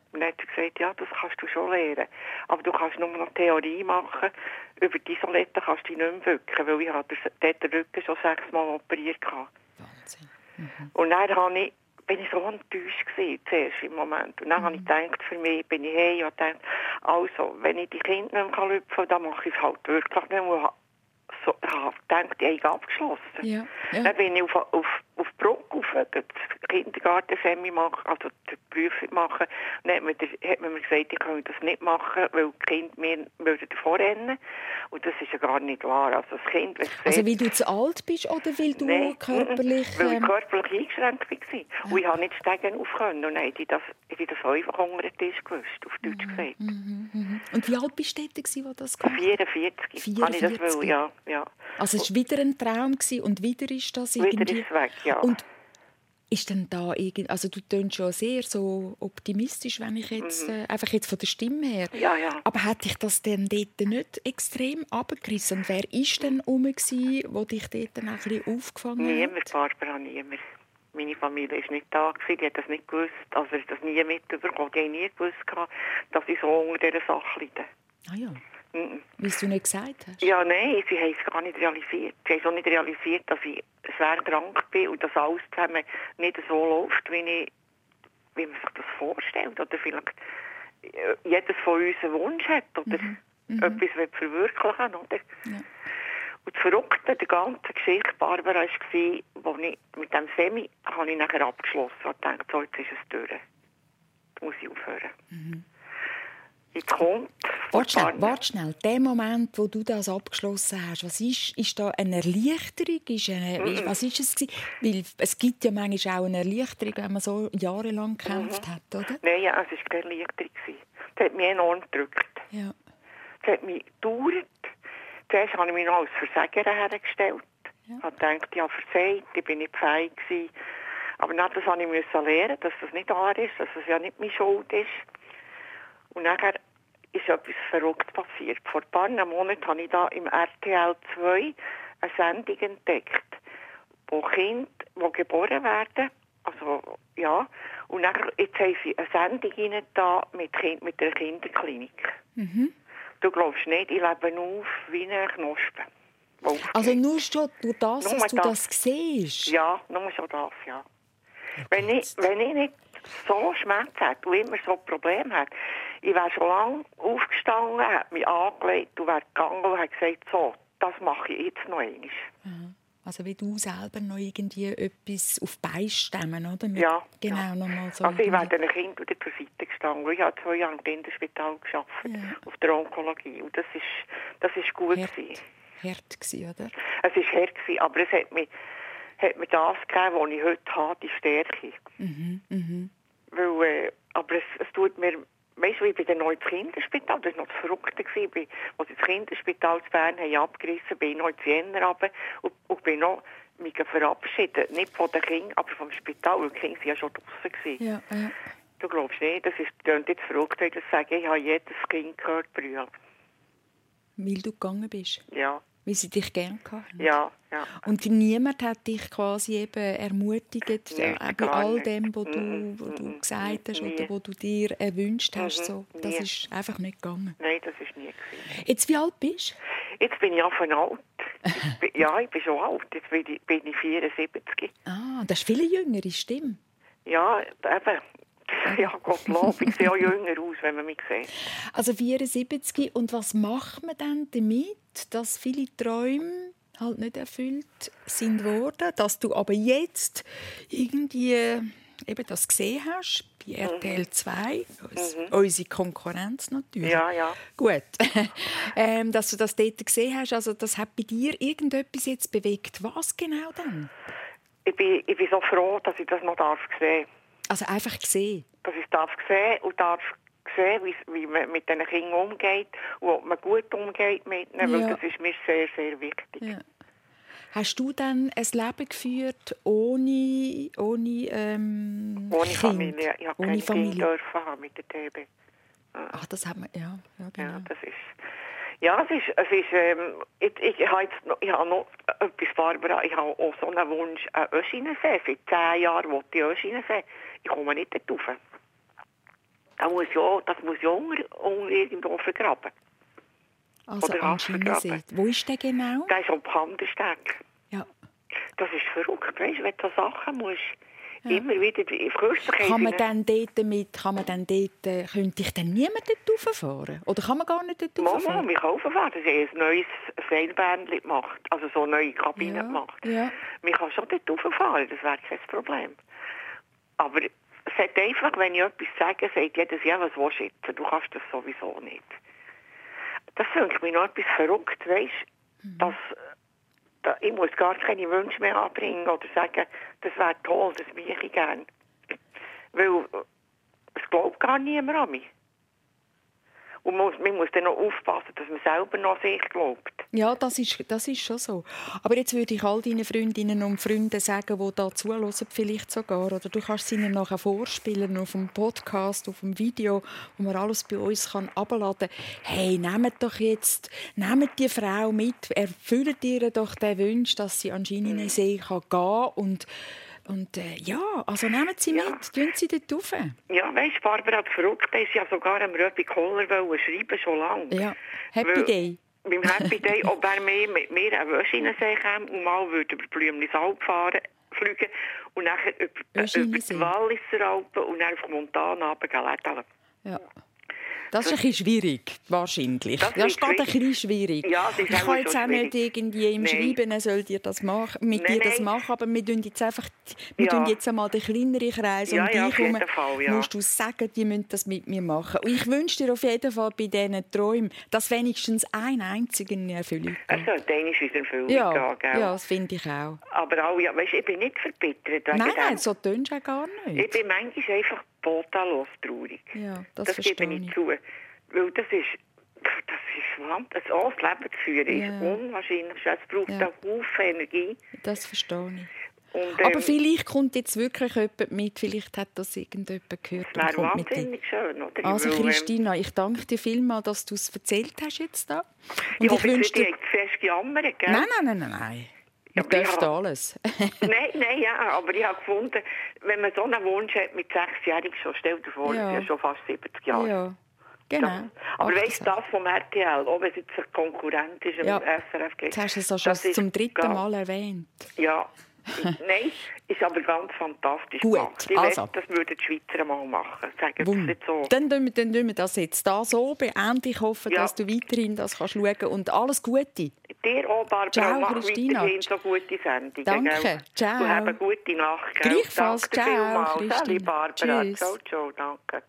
Und dann hat sie gesagt, ja, das kannst du schon lernen. Aber du kannst nur noch Theorie machen. Über die Isolette kannst du dich nicht mehr bücken, weil ich hatte dort den Rücken schon sechsmal operiert hatte. Wahnsinn. Mhm. Und dann habe ich, bin ich so enttäuscht gewesen, zuerst im Moment. Und dann mhm. habe ich gedacht, für mich bin ich hey, und gedacht, also, wenn ich die Kinder nicht mehr lüpfen kann, dann mache ich es halt wirklich nicht mehr. So, ich habe gedacht, ich habe abgeschlossen. Ja, ja. Dann bin ich auf, auf, auf die Brücke auf den Kindergarten-Semi machen, also die Prüfung machen. Und dann hat man, hat man mir gesagt, ich kann das nicht machen, weil die Kinder mir würden davor rennen. Und das ist ja gar nicht wahr. Also, das kind, also weil du zu alt bist oder weil du Nein, körperlich... weil ich ähm... körperlich eingeschränkt war. Ja. Und ich habe nicht steigen auf können. Und dann hätte ich das, hätte ich das einfach unter den Tisch gewusst, auf Deutsch mhm, gesagt. Mhm, mhm. Und wie alt bist du dort, als du das gemacht hast? vierundvierzig. vierundvierzig. Habe ich das will, ja, ja. Also es war wieder ein Traum und wieder ist das irgendwie... Wieder ist es weg, ja. Und ist denn da irgendwie... Also du tönst schon sehr so optimistisch, wenn ich jetzt... Mhm. Äh, einfach jetzt von der Stimme her. Ja, ja. Aber hat dich das denn dort nicht extrem runtergerissen? Und wer war denn rum, der dich dort ein bisschen aufgefangen hat? Niemand, Barbara, niemand. Meine Familie war nicht da, die hat das nicht gewusst. Also ich das nie mitbekommen. Die haben nie gewusst, dass ich so unter dieser Sache leide. Ah ja. Mhm. Wie du nicht gesagt hast? Ja, nein, sie haben es gar nicht realisiert. Sie haben auch nicht realisiert, dass ich schwer krank bin und dass alles zusammen nicht so läuft, wie, ich, wie man sich das vorstellt. Oder vielleicht jedes von uns einen Wunsch hat oder mhm. etwas will verwirklichen, oder? Ja. Und das Verrückte der ganzen Geschichte, Barbara, war, als ich mit dem Semi habe ich nachher abgeschlossen und dachte, so, jetzt ist es durch. Jetzt muss ich aufhören. Mhm. Jetzt kommt... Warte schnell, warte schnell. Der Moment, wo du das abgeschlossen hast, was ist, ist da eine Erleichterung? Ist eine, mm. Was ist es gewesen? Weil es gibt ja manchmal auch eine Erleichterung, wenn man so jahrelang gekämpft mhm. hat, oder? Nein, ja, es war keine Erleichterung. Das hat mich enorm gedrückt. Ja. Das hat mich gedauert. Zuerst habe ich mich noch als Versagerin hergestellt. Ja. Ich habe gedacht, ja, versagt, ich bin nicht fähig gewesen. Aber dann das musste ich lernen, dass das nicht wahr ist, dass das ja nicht meine Schuld ist. Und nachher ist etwas Verrücktes passiert. Vor ein paar Monaten habe ich da im R T L zwei eine Sendung entdeckt, wo Kinder, die geboren werden, also, ja, und nachher, jetzt haben sie eine Sendung rein da mit, kind, mit einer Kinderklinik. Mhm. Du glaubst nicht, ich lebe auf wie eine Knospe. Also nur schon durch das, nur dass du das, das siehst? Ja, nur schon das, ja. Wenn ich, wenn ich nicht so Schmerz hätte und immer so Probleme hätte, ich wäre schon lange aufgestanden, hätte mich angelegt und wäre gegangen und hätte gesagt, so, das mache ich jetzt noch einmal. Mhm. Also wie du selber noch irgendwie etwas auf beistemmen, oder? Mit, ja. Genau, ja. Nochmal so also ich wäre den Kindern wieder zur Seite gestanden. Ich habe zwei Jahre im Kinderspital gearbeitet, ja. auf der Onkologie. Und das ist, das ist gut Hart, gewesen. Hart gewesen, oder? Es war hart gewesen, aber es hat mir, hat mir das gegeben, was ich heute habe, die Stärke. Mhm, mhm. Weil, äh, aber es, es tut mir... Weißt du, ich bin dann noch ins Kinderspital, das war noch das Verrückte, als sie das Kinderspital zu Bern haben abgerissen, bin ich noch ins Jänner runter und, und bin noch mich verabschiedet. Nicht von den Kindern, aber vom Spital, weil die Kinder waren ja schon draussen. Ja, ja. Du glaubst nicht, das ist jetzt verrückt, wenn ich das sage, ich habe jedes Kind gehört brüllen. Weil du gegangen bist? Ja. Weil sie dich gerne hatten? Ja, ja. Und niemand hat dich quasi eben ermutigt, nee, äh, bei all dem, was du, mm, wo du mm, gesagt hast nie. Oder was du dir erwünscht hast? So. Das nie. Ist einfach nicht gegangen? Nein, das ist nie gewesen. Jetzt, wie alt bist du? Jetzt bin ich auch von alt. bin, ja, ich bin schon alt. Jetzt bin ich, bin ich vierundsiebzig. Ah, das ist viel jüngere Stimme. Ja, eben. Ja, Gottlob, ich sehe auch jünger aus, wenn man mich sieht. Also vierundsiebzig. Und was macht man dann damit, dass viele Träume halt nicht erfüllt sind worden, dass du aber jetzt irgendwie eben das gesehen hast, bei R T L zwei, mhm. unsere Konkurrenz natürlich. Ja, ja. Gut, ähm, dass du das dort gesehen hast, also das hat bei dir irgendetwas jetzt bewegt. Was genau dann? Ich bin, ich bin so froh, dass ich das noch darf sehen. Also einfach gesehen? Dass ich es darf sehen und darf sehen, wie, wie man mit diesen Kindern umgeht und ob man gut umgeht mit ihnen, ja. Weil das ist mir sehr, sehr wichtig. Ja. Hast du dann ein Leben geführt ohne, ohne, ähm, ohne Kind? Familie? Ich habe keine Familie. Kinder dürfen haben mit der T B. Ja. Ach, das hat man, ja. Ja, genau. Ja, das ist... Ja, es ist, es ist ähm, ich, ich, ich habe jetzt noch, ich habe noch etwas, Barbara, ich habe auch so einen Wunsch, einen Öschinensee. Seit zehn Jahren wollte ich Öschinensee. Ich komme nicht dort rauf. Das muss ja, das muss ja unter, unter irgendwo vergraben. Also Oder am Schienensee. Wo ist der genau? Das ist am Kandersteg. Ja. Das ist verrückt, weißt du, wenn du so Sachen musst, ja. immer wieder... Kann man dann dort mit, kann man dann dort, könnte ich dann niemand dort rauffahren? Oder kann man gar nicht dort rauffahren? Mama, wir können rauffahren. Das ist ein neues Seilbändchen gemacht, also so eine neue Kabine ja. gemacht. Ja. Man kann schon dort rauffahren, das wäre kein Problem. Aber es hat einfach, wenn ich etwas sage, sagt jedes Jahr, was willst du jetzt? Du kannst das sowieso nicht. Das finde ich mir noch etwas verrückt, weißt du, mhm. dass... Ich muss gar keine Wünsche mehr anbringen oder sagen, das wäre toll, das möchte ich gerne. Weil es glaubt gar niemand an mich. Und man muss, man muss dann noch aufpassen, dass man selber noch an sich glaubt. Ja, das ist, das ist schon so. Aber jetzt würde ich all deinen Freundinnen und Freunden sagen, die da zuhören, vielleicht sogar, oder du kannst sie ihnen nachher vorspielen auf dem Podcast, auf dem Video, wo man alles bei uns kann herunterladen kann. Hey, nehmt doch jetzt, nehmt die Frau mit, erfüllt ihr doch den Wunsch, dass sie an Schienensee gehen kann und Und äh, ja, also nehmen Sie mit, ja. tun Sie dort rauf. Ja, weisst du, Barbara hat verrückt, ist ja sogar am Röpi Kohler schreiben, schon lange. Ja, Happy Weil, Day. Beim Happy Day, ob er mehr mit mir an Wöschinensee käme und mal würde über Blümlisalp fahren, fliegen und nachher über, äh, über die Walliser Alpen und dann auf Montana runtergehen. Ja. Das ist ein bisschen schwierig, wahrscheinlich. Das, das ist gerade ein bisschen schwierig. Ja, das ist ich kann jetzt auch nicht irgendwie im nein. Schreiben, er soll dir das machen, mit nein, dir das machen, aber wir tun jetzt einfach, wir ja. tun jetzt einmal den kleineren Kreis ja, um ja, dich herum. Ja. Musst du sagen, die müssen das mit mir machen. Und ich wünsche dir auf jeden Fall bei diesen Träumen, dass wenigstens ein einziger in Erfüllung geht. Also, dann ist wieder Erfüllung ja, gehen, gell? Ja, das finde ich auch. Aber auch, ja, weißt, ich bin nicht verbittert. Nein, nein, so tönst du auch gar nicht. Ich bin manchmal einfach bodenlos traurig. Ja, das, das gebe ich nicht zu. Weil das ist, das ist wahnsinnig. Also, das Leben zu führen ja. ist unwahrscheinlich. Es braucht ja. einen Haufen Energie. Das verstehe ich. Und, ähm, aber vielleicht kommt jetzt wirklich jemand mit, vielleicht hat das irgendjemand gehört. Das wäre wahnsinnig schön, oder? Also Christina, ich danke dir vielmals, dass du es erzählt hast jetzt da. Und ich hoffe, ich wünsche dir... Du fest gejammert, gell? Nein, nein, nein, nein. Ja, ich dürfte habe... alles. nein, nein, ja, aber ich habe gefunden, wenn man so einen Wunsch hat mit sechsjährig schon, stell dir vor, ja. das ist ja schon fast siebzig Jahre. Ja. Genau. Das, aber weißt du, das vom R T L, ob es jetzt ein Konkurrent ist, ja. im S R F G. Jetzt hast du es auch schon zum ist dritten ganz, Mal erwähnt. Ja, nein, ist aber ganz fantastisch Gut, gemacht. Ich also. weiß, das würden die Schweizer mal machen. Sagen Sie nicht so. Dann tun wir, dann tun wir das jetzt da so beenden. Ich hoffe, ja. dass du weiterhin das kannst schauen und alles Gute. Dir auch, Barbara. Ciao, mach Christina. weiterhin so gute Sendungen. Danke, gell? ciao. Du hast eine gute Nacht. Gell? Gleichfalls, danke ciao, Christina. Sali, Barbara. Tschüss. Ciao, ciao, danke.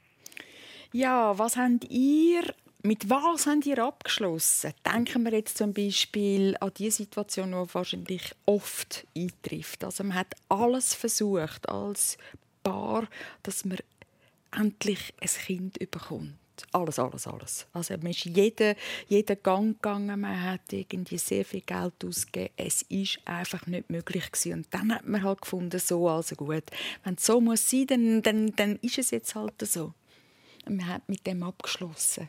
Ja, was habt ihr, mit was habt ihr abgeschlossen? Denken wir jetzt zum Beispiel an die Situation, die wahrscheinlich oft eintrifft. Also man hat alles versucht als Paar, dass man endlich ein Kind bekommt. Alles, alles, alles. Also man ist jeden, jeden Gang gegangen, man hat irgendwie sehr viel Geld ausgegeben. Es ist einfach nicht möglich gewesen. Und dann hat man halt gefunden, so, also gut, wenn es so muss sein, dann, dann, dann ist es jetzt halt so. Und man hat mit dem abgeschlossen.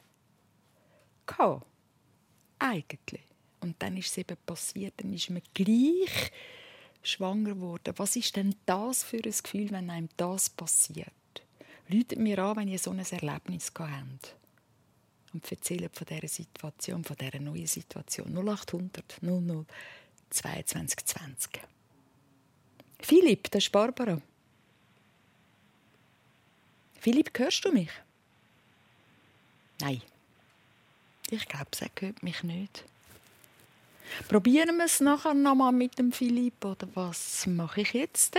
Ka. Eigentlich. Und dann ist es eben passiert, dann ist man gleich schwanger geworden. Was ist denn das für ein Gefühl, wenn einem das passiert? Ruft mir an, wenn ihr so ein Erlebnis habt. Und erzählt von dieser Situation, von dieser neuen Situation. null acht hundert null null zweiundzwanzig zwanzig. Philipp, das ist Barbara. Philipp, hörst du mich? Nein. Ich glaube, er hört mich nicht. Probieren wir es nachher noch mal mit dem Philipp, oder was mache ich jetzt?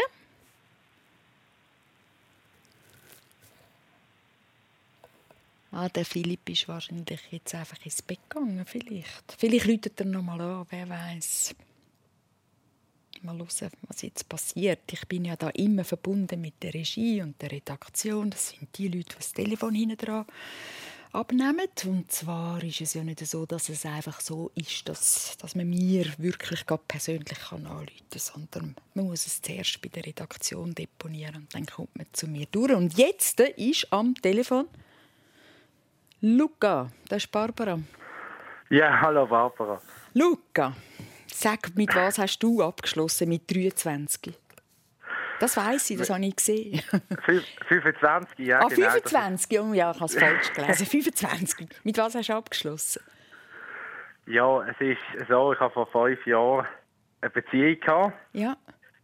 Ah, der Philipp ist wahrscheinlich jetzt einfach ins Bett gegangen, vielleicht. Vielleicht läutet er noch mal an, wer weiß. Mal hören, was jetzt passiert. Ich bin ja da immer verbunden mit der Regie und der Redaktion. Das sind die Leute, die das Telefon hinten dran abnehmen. Und zwar ist es ja nicht so, dass es einfach so ist, dass, dass man mir wirklich persönlich anrufen kann, sondern man muss es zuerst bei der Redaktion deponieren und dann kommt man zu mir durch. Und jetzt ist am Telefon Luca, das ist Barbara. Ja, hallo Barbara. Luca, sag, mit was hast du abgeschlossen mit dreiundzwanzig? Das weiss ich, das habe ich gesehen. fünfundzwanzig, ja, ah, genau. fünfundzwanzig? Oh, ja, ich habe es falsch gelesen. fünfundzwanzig. Mit was hast du abgeschlossen? Ja, es ist so, ich habe vor fünf Jahren eine Beziehung gehabt. Ja.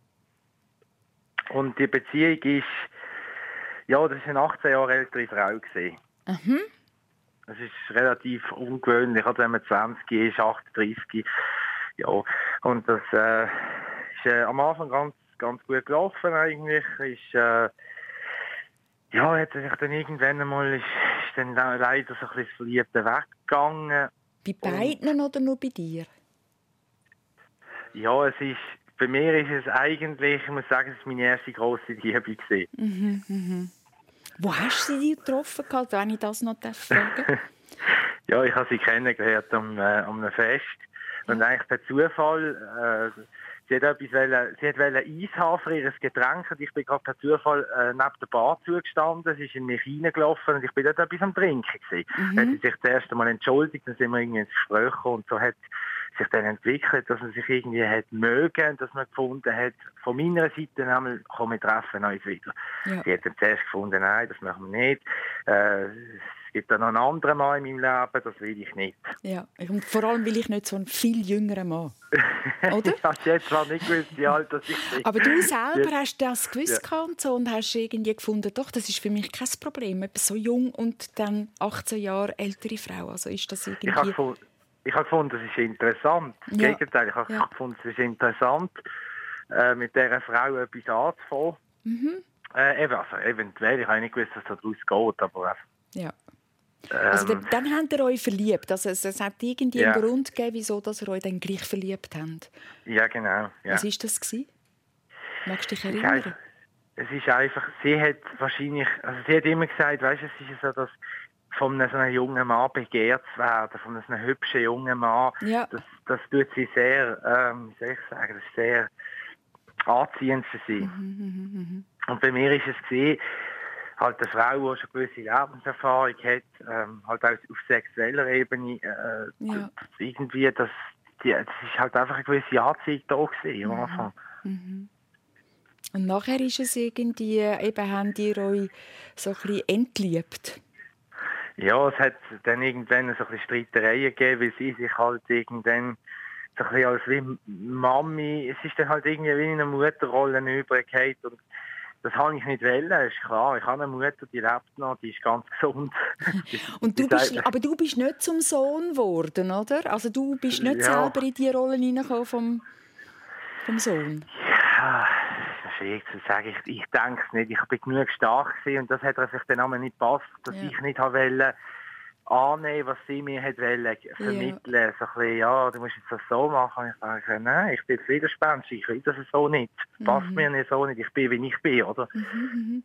Und die Beziehung ist, ja, das war eine achtzehn Jahre ältere Frau gewesen. Mhm. Das ist relativ ungewöhnlich, also wenn man zwanzig ist, achtunddreißig. Ja, und das äh, ist äh, am Anfang ganz, ganz gut gelaufen eigentlich. Ist, äh, ja, hat sich dann irgendwann einmal, ist, ist dann leider so ein bisschen das Verliebte weggegangen. Bei beiden oder nur bei dir? Ja, es ist, bei mir ist es eigentlich, ich muss sagen, es war meine erste grosse Liebe gewesen. Mhm, mhm. Wo hast du sie getroffen, wenn ich das noch fragen darf? Ja, ich habe sie kennengelernt am, äh, am einem Fest. Und eigentlich per Zufall, äh, sie hat etwas wollen, sie hat wollen Eis haben für ihr Getränk und ich bin gerade per Zufall äh, neben der Bar zugestanden. Sie ist in mich reingelaufen und ich bin dort etwas am Trinken gewesen. Mhm. Dann hat sie sich das erste Mal entschuldigt, dann sind wir irgendwie ins Gespräch gekommen und so hat sich dann entwickelt, dass man sich irgendwie hat mögen, dass man gefunden hat, von meiner Seite einmal, komm, wir treffen uns wieder. Ja. Sie hat dann zuerst gefunden, nein, das machen wir nicht. Äh, es gibt dann noch einen anderen Mann in meinem Leben, das will ich nicht. Ja, und vor allem will ich nicht so einen viel jüngeren Mann. Oder? Ich habe jetzt zwar nicht gewusst, wie alt das ich bin. Aber du selber ja. hast das gewusst ja. und, so, und hast irgendwie gefunden, doch, das ist für mich kein Problem. Etwas so jung und dann achtzehn Jahre ältere Frau. Also ist das irgendwie... Ich habe gefunden, ich habe gefunden, das ist interessant. Im ja. Gegenteil, ich habe ja. gefunden, es ist interessant, äh, mit dieser Frau etwas anzufangen. Mhm. Äh, eben, also eventuell, ich habe nicht gewusst, dass das daraus geht, aber... Ja. Also dann, dann habt ihr euch verliebt. Also es, es hat irgendwie ja. einen Grund gegeben, wieso dass ihr euch dann gleich verliebt habt. Ja, genau. Ja. Was war das gewesen? Magst du dich erinnern? Es ist einfach, sie hat wahrscheinlich, also sie hat immer gesagt, weißt, es ist so, dass von einem, so einem jungen Mann begehrt zu werden, von einem hübschen jungen Mann, ja. das, das tut sie sehr, ähm, wie soll ich sagen, das ist sehr anziehend für sie. Mhm, mh, mh. Und bei mir ist es gewesen, halt eine Frau, die schon gewisse Lebenserfahrung hat, ähm, halt auch auf sexueller Ebene, äh, ja. irgendwie, das, die, das ist halt einfach eine gewisse Anziehung da gewesen, am Anfang. Mhm. Und nachher ist es irgendwie, eben, habt ihr euch so ein bisschen entliebt? Ja, es hat dann irgendwann so ein bisschen Streitereien gegeben, weil sie sich halt irgendwann so ein bisschen als wie Mami, es ist dann halt irgendwie wie in einer Mutterrolle übergegangen und das habe ich nicht wollen, ist klar. Ich habe eine Mutter, die lebt noch, die ist ganz gesund. Und du bist, aber du bist nicht zum Sohn geworden, oder? Also du bist nicht ja. selber in die Rolle hineingekommen vom, vom Sohn? Ja, das ist schwierig zu sagen. Ich, ich denke es nicht. Ich bin genug stark gewesen und das hat sich dann auch nicht gepasst, dass ja. ich nicht wollte annehmen, was sie mir hat wollen, vermitteln. Ja. So ein bisschen, ja, du musst jetzt das so machen. Ich sage, nein, ich bin jetzt widerspenstig, ich will das so nicht. Das passt mhm. mir nicht so nicht, ich bin, wie ich bin, oder? Mhm,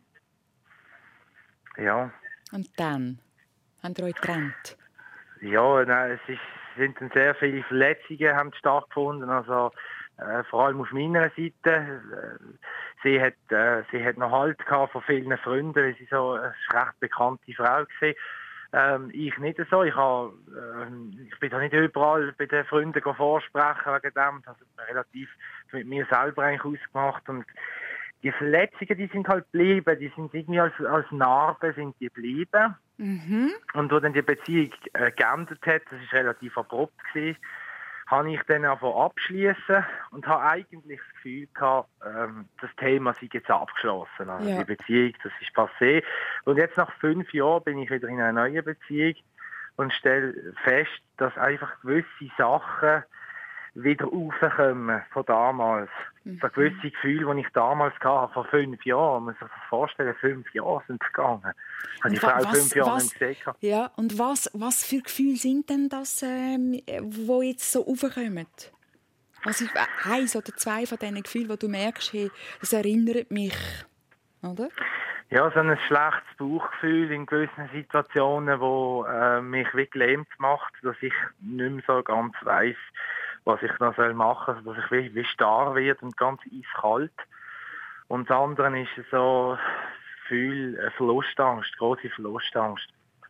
ja. Und dann? Habt ihr euch getrennt? Ja, nein, es ist, sind dann sehr viele Verletzungen haben stattgefunden, also äh, vor allem auf meiner Seite. Sie hat, äh, sie hat noch Halt gehabt von vielen Freunden, weil sie so eine recht bekannte Frau war. Ähm, ich nicht so. Ich, hab, äh, ich bin da nicht überall bei den Freunden vorsprechen wegen dem. Das hat relativ mit mir selber eigentlich ausgemacht. Und die Verletzungen, die sind halt geblieben. Die sind irgendwie als, als Narben sind die geblieben. Mhm. Und wo dann die Beziehung äh, geändert hat, das war relativ abrupt gewesen, habe ich dann einfach abschließen und habe eigentlich das Gefühl gehabt, ähm, das Thema sei jetzt abgeschlossen. Also ja. Die Beziehung, das ist passé. Und jetzt nach fünf Jahren bin ich wieder in einer neuen Beziehung und stelle fest, dass einfach gewisse Sachen wieder raufkommen von damals. Mhm. Das gewisse Gefühl, das ich damals hatte, vor fünf Jahren, man muss sich das vorstellen, fünf Jahre sind es gegangen. Ich habe die Frau was, fünf Jahre nicht gesehen. Ja, und was, was für Gefühle sind denn das, ähm, die jetzt so raufkommen? Also eins oder zwei von diesen Gefühlen, wo du merkst, hey, das erinnert mich, oder? Ja, so ein schlechtes Bauchgefühl in gewissen Situationen, wo äh, mich wie gelähmt macht, dass ich nicht mehr so ganz weiss, was ich noch machen soll, dass ich wie, wie starr werde und ganz eiskalt. Und das andere ist so viel Verlustangst, grosse Verlustangst.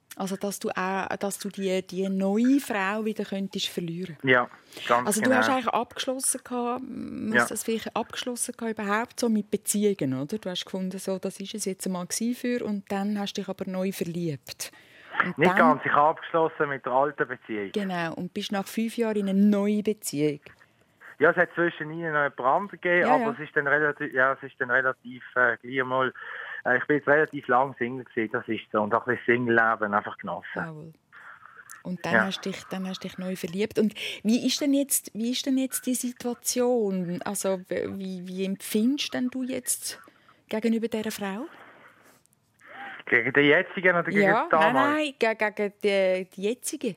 Also, dass du auch, dass du die, die neue Frau wieder könntest verlieren. Ja, ganz Also, genau. du hast eigentlich abgeschlossen gehabt, muss Ja. das vielleicht abgeschlossen gehabt, überhaupt so mit Beziehungen, oder? Du hast gefunden, so, das ist es jetzt einmal für, und dann hast du dich aber neu verliebt. Und Nicht dann, ganz, ich habe abgeschlossen mit der alten Beziehung. Genau, und bist nach fünf Jahren in eine neue Beziehung. Ja, es hat zwischen ihnen noch einen Brand gegeben, Ja, aber ja. es ist dann relativ, ja, es ist dann relativ äh, gleich mal, äh, ich bin jetzt relativ lang Single gewesen, das ist so, und auch ein bisschen Single-Leben einfach genossen. Jawohl. Und dann, Ja. hast dich, dann hast dich neu verliebt. Und wie ist denn jetzt, wie ist denn jetzt die Situation? Also, wie, wie empfindest denn du jetzt gegenüber dieser Frau? Gegen den jetzigen oder gegen Ja, nein, damals? nein, ge- gegen die, die jetzige.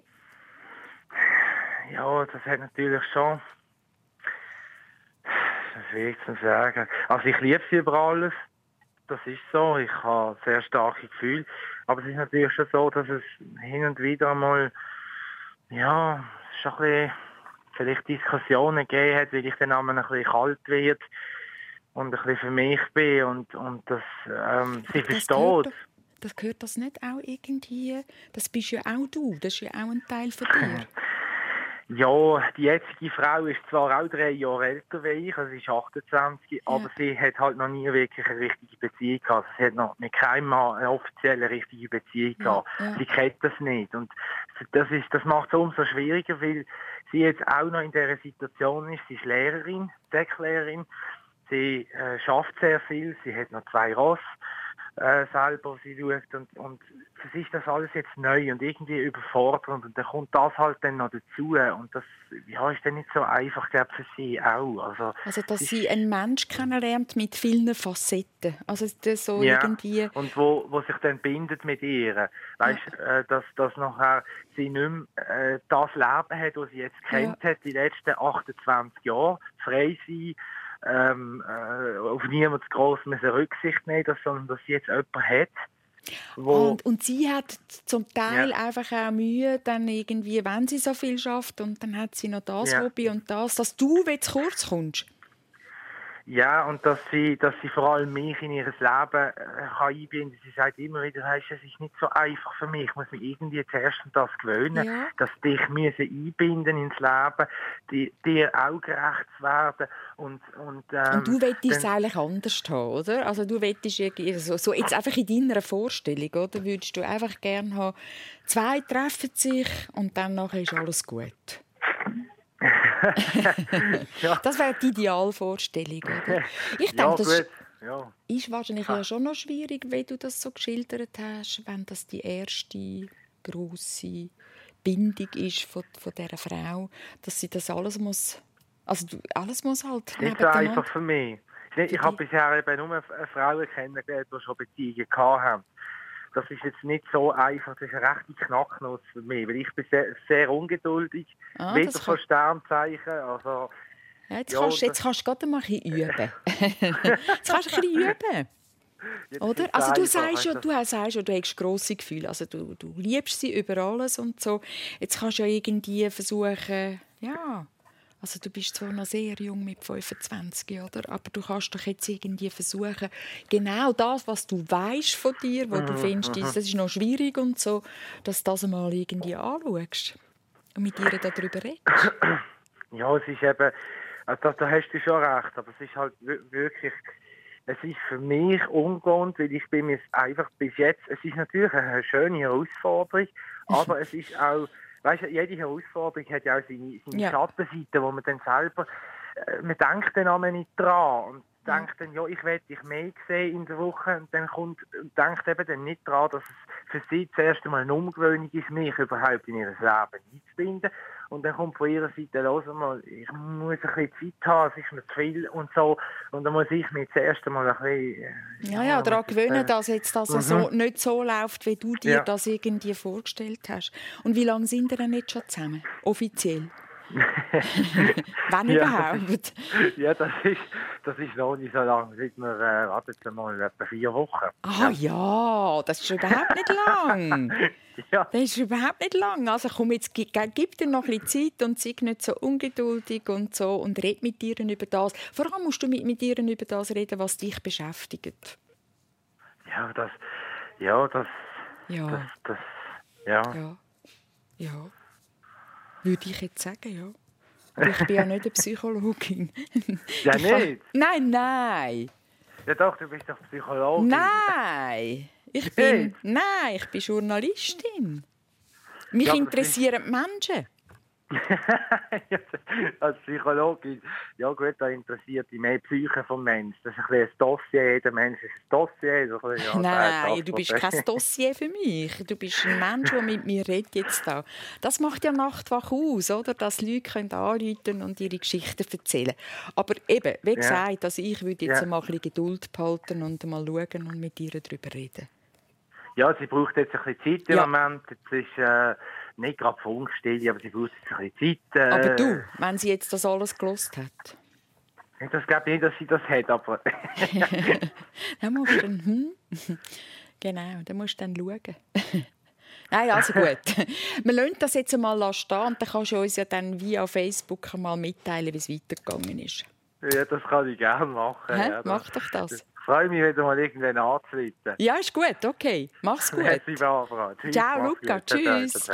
Ja, das hat natürlich schon, was will ich denn sagen? Also ich liebe sie über alles, das ist so, ich habe sehr starke Gefühle, aber es ist natürlich schon so, dass es hin und wieder mal, ja, schon ein bisschen, vielleicht Diskussionen gegeben hat, weil ich dann einmal ein bisschen kalt wird und ein bisschen für mich bin und, und das, ähm, sie Das versteht. gehört, doch- das gehört das nicht auch irgendwie? Das bist ja auch du, das ist ja auch ein Teil von dir. Ja, die jetzige Frau ist zwar auch drei Jahre älter wie ich, also sie ist achtundzwanzig, aber sie hat halt noch nie wirklich eine richtige Beziehung gehabt. Sie hat noch mit keinem Mann eine offizielle richtige Beziehung gehabt. Ja, ja. Sie kennt das nicht und das ist, das macht es umso schwieriger, weil sie jetzt auch noch in dieser Situation ist. Sie ist Lehrerin, Decklehrerin. Sie äh, schafft sehr viel. Sie hat noch zwei Ross äh, selber, sie schaut und, und das ist das alles jetzt neu und irgendwie überfordernd und dann kommt das halt dann noch dazu und das ja, ist dann nicht so einfach, glaube ich, für sie auch. Also, Also, dass es sie einen Menschen kennenlernt mit vielen Facetten. Also, das so ja, irgendwie... und wo, wo sich dann bindet mit ihr. Weißt, Ja. äh, dass, dass nachher sie nicht mehr äh, das Leben hat, das sie jetzt kennt Ja. hat, die letzten achtundzwanzig Jahre, frei sein, ähm, äh, auf niemanden gross müssen Rücksicht nehmen, dass, sondern dass sie jetzt jemanden hat, wo... Und, und sie hat zum Teil Ja. einfach auch Mühe, dann irgendwie, wenn sie so viel schafft, und dann hat sie noch das Ja. Hobby und das, dass du wieder zu kurz kommst. Ja, und dass sie, dass sie vor allem mich in ihr Leben äh, kann einbinden. Sie sagt immer wieder, weisst, es ist nicht so einfach für mich. Ich muss mich irgendwie zuerst an das gewöhnen, Ja. dass dich müssen einbinden ins Leben, die, dir auch gerecht zu werden. Und, und, ähm, Und du möchtest es dann- eigentlich anders haben, oder? Also du möchtest irgendwie so, so jetzt einfach in deiner Vorstellung, oder? Würdest du einfach gerne haben, zwei treffen sich und dann nachher ist alles gut. ja, Das wäre die Idealvorstellung, oder? Ich ja, denke, das gut. Ja. ist wahrscheinlich ja schon noch schwierig, wie du das so geschildert hast, wenn das die erste grosse Bindung ist von, von dieser Frau, dass sie das alles muss, also du, alles muss halt Nicht so nebeneinander- einfach für mich. Ich, ich Für habe dich? bisher eben nur F- Frauen kennengelernt, die schon Beziehungen gehabt haben. Das ist jetzt nicht so einfach, das ist eine rechte Knacknuss für mich, weil ich bin sehr, sehr ungeduldig, Ah, weder das von kann- Sternzeichen, also... Ja, jetzt, Ja, kannst, das- jetzt kannst du gerade mal ein bisschen üben. Jetzt kannst du ein bisschen üben. jetzt Oder? ist Also du einfach, sagst ja, weißt du sagst ja, du hast grosse Gefühle. Also du, du liebst sie über alles und so. Jetzt kannst du ja irgendwie versuchen, ja, also du bist zwar noch sehr jung mit fünfundzwanzig, oder? Aber du kannst doch jetzt irgendwie versuchen, genau das, was du weißt von dir, wo du findest, das ist noch schwierig und so, dass du das mal irgendwie anschaust und mit ihr darüber redest. Ja, es ist eben, also da, da hast du schon recht, aber es ist halt wir- wirklich, es ist für mich ungewohnt, weil ich bin mir einfach bis jetzt, es ist natürlich eine schöne Herausforderung, aber es ist auch, weißt du, jede Herausforderung hat ja auch seine, seine Ja. Schattenseite, wo man dann selber, äh, man denkt dann auch nicht dran und denkt dann, ja, ich will dich mehr sehen in der Woche und dann kommt, und denkt eben dann nicht dran, dass es für sie zuerst einmal eine Umgewöhnung ist, mich überhaupt in ihr Leben einzubinden. Und dann kommt von ihrer Seite los einmal, ich muss ein bisschen Zeit haben, es ist mir zu viel und so. Und dann muss ich mich zuerst einmal ein bisschen... äh, Ja, ja, daran muss ich, gewöhnen, äh, dass jetzt das so, nicht so läuft, wie du dir Ja. das irgendwie vorgestellt hast. Und wie lange sind ihr denn jetzt schon zusammen? Offiziell? Wann Ja, überhaupt? Ja, das ist, das ist noch nicht so lange, seit wir, äh, wartet mal, etwa vier Wochen. Ah ja, das ist überhaupt nicht lang. Ja. Das ist überhaupt nicht lang. Also komm, jetzt gib, gib dir noch ein bisschen Zeit und sei nicht so ungeduldig und so und red mit dir über das. Vor allem musst du mit, mit dir über das reden, was dich beschäftigt. Ja, das, ja, das, Ja. das, das, Ja. Ja. Ja. Würde ich jetzt sagen, ja. Aber ich bin ja nicht eine Psychologin. Ja, Ich kann... nicht? Nein, nein. Ja doch, du bist doch Psychologin. Nein. Ich bin... Nein, ich bin Journalistin. Mich ja, interessieren die Menschen. Als Psychologin, ja gut, da interessiert die mehr die Psyche vom Menschen. Das ist ein bisschen ein Dossier, jeder Mensch ist ein Dossier. So ein bisschen, ja, Nein, du bist kein Dossier für mich. Du bist ein Mensch, der mit mir redet jetzt da. Das macht ja Nachtwach aus, oder? Dass Leute anrufen können und ihre Geschichten erzählen. Aber eben, wie gesagt, also ich würde jetzt ja. mal ein bisschen Geduld behalten und mal schauen und mit ihr darüber reden. Ja, sie braucht jetzt ein bisschen Zeit im ja. Moment. Jetzt ist äh, nicht gerade Funkstille, aber sie braucht jetzt ein bisschen Zeit. Äh, aber du, wenn sie jetzt das alles gelost hat? Das glaube ich nicht, dass sie das hat, aber... dann musst du dann... Hm? Genau, dann musst du dann schauen. Nein, also gut. Wir lassen das jetzt einmal stehen und dann kannst du uns ja dann via Facebook mal mitteilen, wie es weitergegangen ist. Ja, das kann ich gerne machen. Hä? Ja, Mach doch das. Ich freue mich, wieder mal irgendwann anzuleiten. Ja, ist gut, okay. Mach's gut. Merci, Barbara. Tschüss, ciao, Luca. Gut. Tschüss.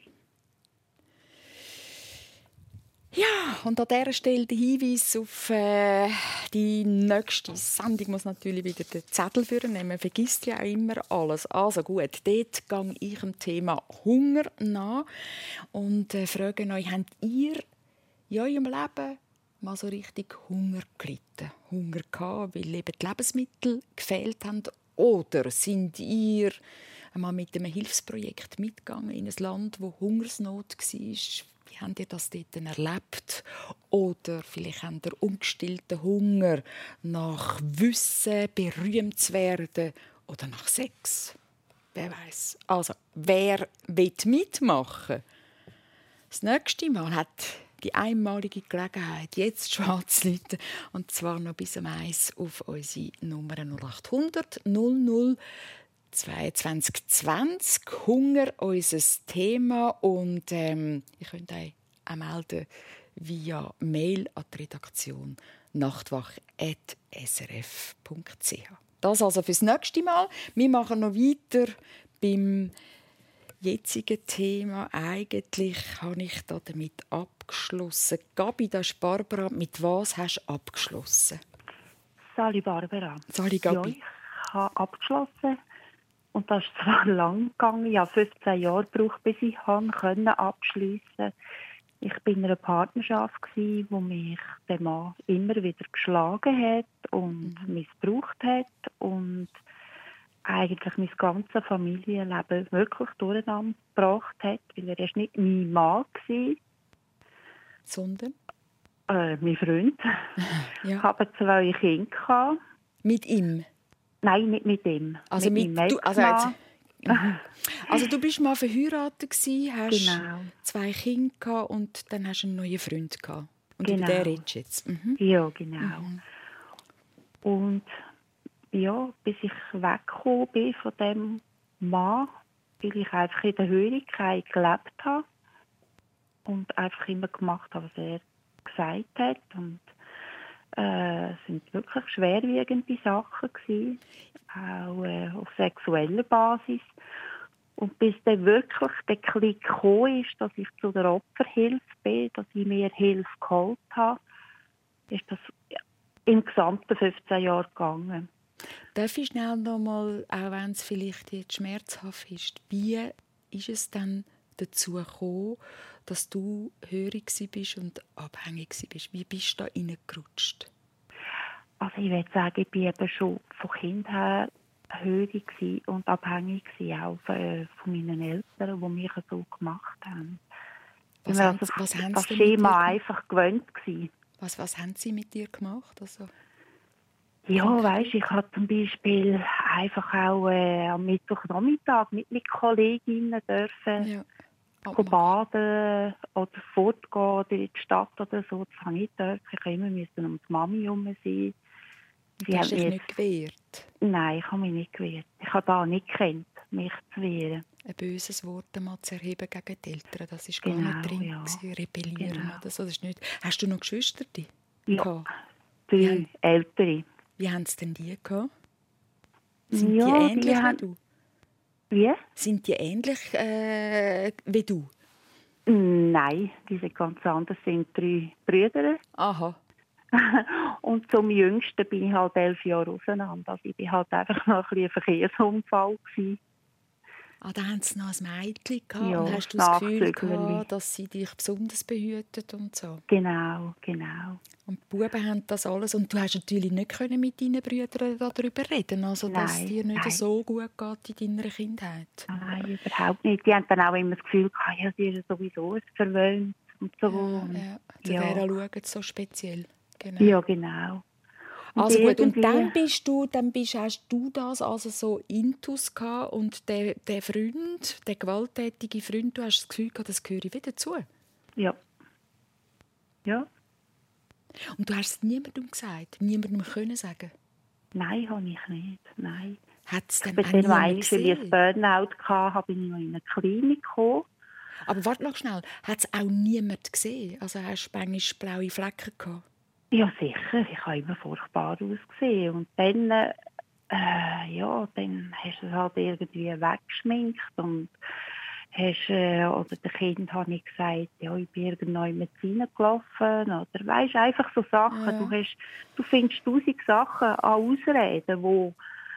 Ja, und an dieser Stelle der Hinweis auf äh, die nächste Sendung. Muss natürlich wieder den Zettel führen. Man vergisst ja auch immer alles. Also gut, dort gehe ich dem Thema Hunger nach und äh, frage euch, habt ihr in eurem Leben mal so richtig Hunger gelitten? Hunger gehabt, weil eben die Lebensmittel gefehlt haben? Oder sind ihr einmal mit einem Hilfsprojekt mitgegangen in ein Land, wo Hungersnot war? Wie habt ihr das dort erlebt? Oder vielleicht habt ihr ungestillten Hunger nach Wissen, berühmt zu werden oder nach Sex? Wer weiß. Also, wer will mitmachen? Das nächste Mal hat die einmalige Gelegenheit, jetzt schon anzurufen, und zwar noch bis um eins auf unsere Nummer null acht hundert null null zweiundzwanzig zwanzig. Hunger, unser Thema. Und ähm, ihr könnt euch auch melden via Mail an die Redaktion nachtwach at s r f punkt c h. Das also fürs nächste Mal. Wir machen noch weiter beim jetzigen Thema. Eigentlich habe ich da damit abgeschlossen. Gabi, das ist Barbara. Mit was hast du abgeschlossen? Sali Barbara. Sali Gabi. Ja, ich habe abgeschlossen. Und das ist zwar lang gegangen. Ich habe fünfzehn Jahre gebraucht, bis ich abschliessen konnte. Ich war in einer Partnerschaft, wo mich der Mann immer wieder geschlagen hat und mhm. missbraucht hat. Und eigentlich mein ganzes Familienleben wirklich durcheinander gebracht hat. Weil er war nicht mein Mann war. Sondern? Äh, mein Freund. Ja. Ich hatte zwei Kinder. Mit ihm? Nein, nicht mit ihm. Also, mit mit du, also, jetzt, also du bist mal verheiratet gewesen, hast genau. zwei Kinder gehabt und dann hast du einen neuen Freund gehabt. Und genau. über den redest du jetzt. Mhm. Ja, genau. Mhm. Und ja, bis ich weggekommen bin von dem Mann, weil ich einfach in der Hörigkeit gelebt habe und einfach immer gemacht habe, was er gesagt hat. Und äh, es sind wirklich schwerwiegende Sachen gewesen, auch äh, auf sexueller Basis. Und bis dann wirklich der Klick gekommen ist, dass ich zu der Opferhilfe bin, dass ich mir Hilfe geholt habe, ist das im gesamten fünfzehn Jahre gegangen. Darf ich schnell noch mal, auch wenn es vielleicht jetzt schmerzhaft ist, wie ist es dann dazu gekommen, dass du hörig bist und abhängig bist? Wie bist du da reingerutscht? Also ich würde sagen, ich war eben schon von Kind her hörig und abhängig auch von meinen Eltern, die mich so gemacht haben. Was, also, haben, was haben das sie Schema einfach gewöhnt gewesen. Was, was haben sie mit dir gemacht? Also, ja, weißt, ich habe zum Beispiel einfach auch äh, am Mittwochnachmittag mit mit Kolleginnen dürfen ja. baden oder fortgehen oder in die Stadt oder so. Das habe ich dürfen. Ich musste immer müssen um die Mami herum sein. Du hast dich nicht gewehrt? Nein, ich habe mich nicht gewehrt. Ich habe da nicht gekannt, mich zu wehren. Ein böses Wort einmal zu erheben gegen die Eltern, das war genau, gar nicht drin. Ja. Rebellieren genau. oder so. Das ist nicht... Hast du noch Geschwister? Ja, drei haben... ältere. Wie haben es denn die gehabt? Sind ja, die ähnlich die haben... wie du? Wie? Sind die ähnlich äh, wie du? Nein, die sind ganz anders. Das sind drei Brüder. Aha. Und zum Jüngsten bin ich halt elf Jahre auseinander. Also ich war halt einfach noch ein, ein Verkehrsunfall gewesen. Ah, da haben sie noch ein Mädchen gehabt. Ja, und hast du das Gefühl Nachzüglerli. gehabt, dass sie dich besonders behütet und so? Genau, genau. Und die Buben haben das alles. Und du hast natürlich nicht können mit deinen Brüdern darüber reden, also dass es dir nicht nein. so gut geht in deiner Kindheit. Nein, überhaupt nicht. Die haben dann auch immer das Gefühl gehabt, ja, sie ist sowieso verwöhnt und so. Ja, ja. Zu Ja. der schauen so speziell. Genau. Ja, genau. Und Also gut, und irgendwie- dann bist du, dann bist, hast du das also so intus gehabt und der, der Freund, der gewalttätige Freund, du hast das Gefühl gehabt, das gehöre wieder zu. Ja. Ja. Und du hast es niemandem gesagt, niemandem können sagen. Nein, habe ich nicht. Nein. Hat es Ich dann bin auch dann niemand einmal, weil ich ein gesehen? Burnout hatte, bin ich noch in eine Klinik gekommen. Aber warte noch schnell, hat es auch niemand gesehen? Also hast du manchmal blaue Flecken gehabt? Ja, sicher. Ich habe immer furchtbar ausgesehen. Und dann, äh, ja, dann hast du es halt irgendwie weggeschminkt. Und hast, äh, oder dem Kind habe ich gesagt, ja, ich bin irgendwann mit reingelaufen. Oder weisst, einfach so Sachen. Ja. Du, hast, du findest tausend Sachen an Ausreden, wo...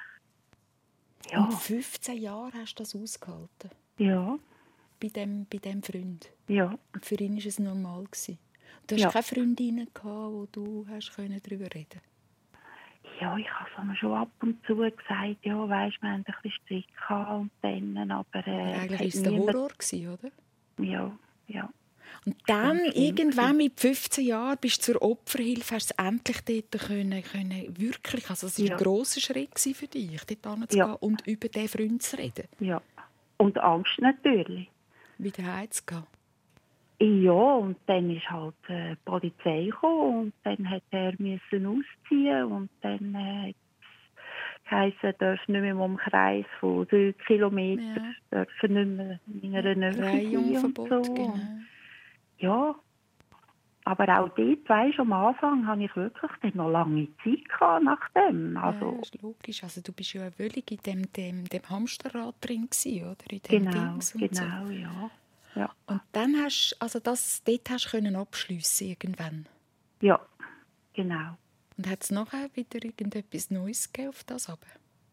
Ja, Und fünfzehn Jahre hast du das ausgehalten? ja, Bei dem, bei dem Freund? ja. Und für ihn war es normal gewesen. Du hast Ja. keine Freundinnen gehabt, wo du hast können darüber reden. Ja, ich habe es schon ab und zu gesagt, ja, weisst, wir haben ein bisschen Streit gehabt und dann, aber... Äh, Aber eigentlich hat war es der niemand- Horror gewesen, oder? Ja, ja. Und dann stimmt. irgendwann mit fünfzehn Jahren bist du zur Opferhilfe, hast du endlich dort können, können wirklich, also es war Ja. ein grosser Schritt gewesen für dich, dort hinzugehen Ja. und über diesen Freund zu reden, Ja. Und Angst natürlich. wieder heimzugehen. Ja, und dann ist halt äh, die Polizei gekommen und dann hat er müssen ausziehen und dann äh, hat es geheißen, er darf nicht mehr im Umkreis von drei Kilometern, Ja. dürfen nicht mehr in einer Nähe sein und Reinjungverbot, so. genau. Ja, aber auch dort, weisst, am Anfang hatte ich wirklich dann noch lange Zeit gehabt nach dem. Ja, Also, das ist logisch. Also, du bist ja völlig in dem, dem, dem Hamsterrad drin gewesen, oder? In dem genau, Dings und so. genau, ja. Ja, Und dann hast also das, dort hast du können abschliessen irgendwann. ja, genau. Und hat es nachher wieder irgendetwas Neues gegeben auf das aber?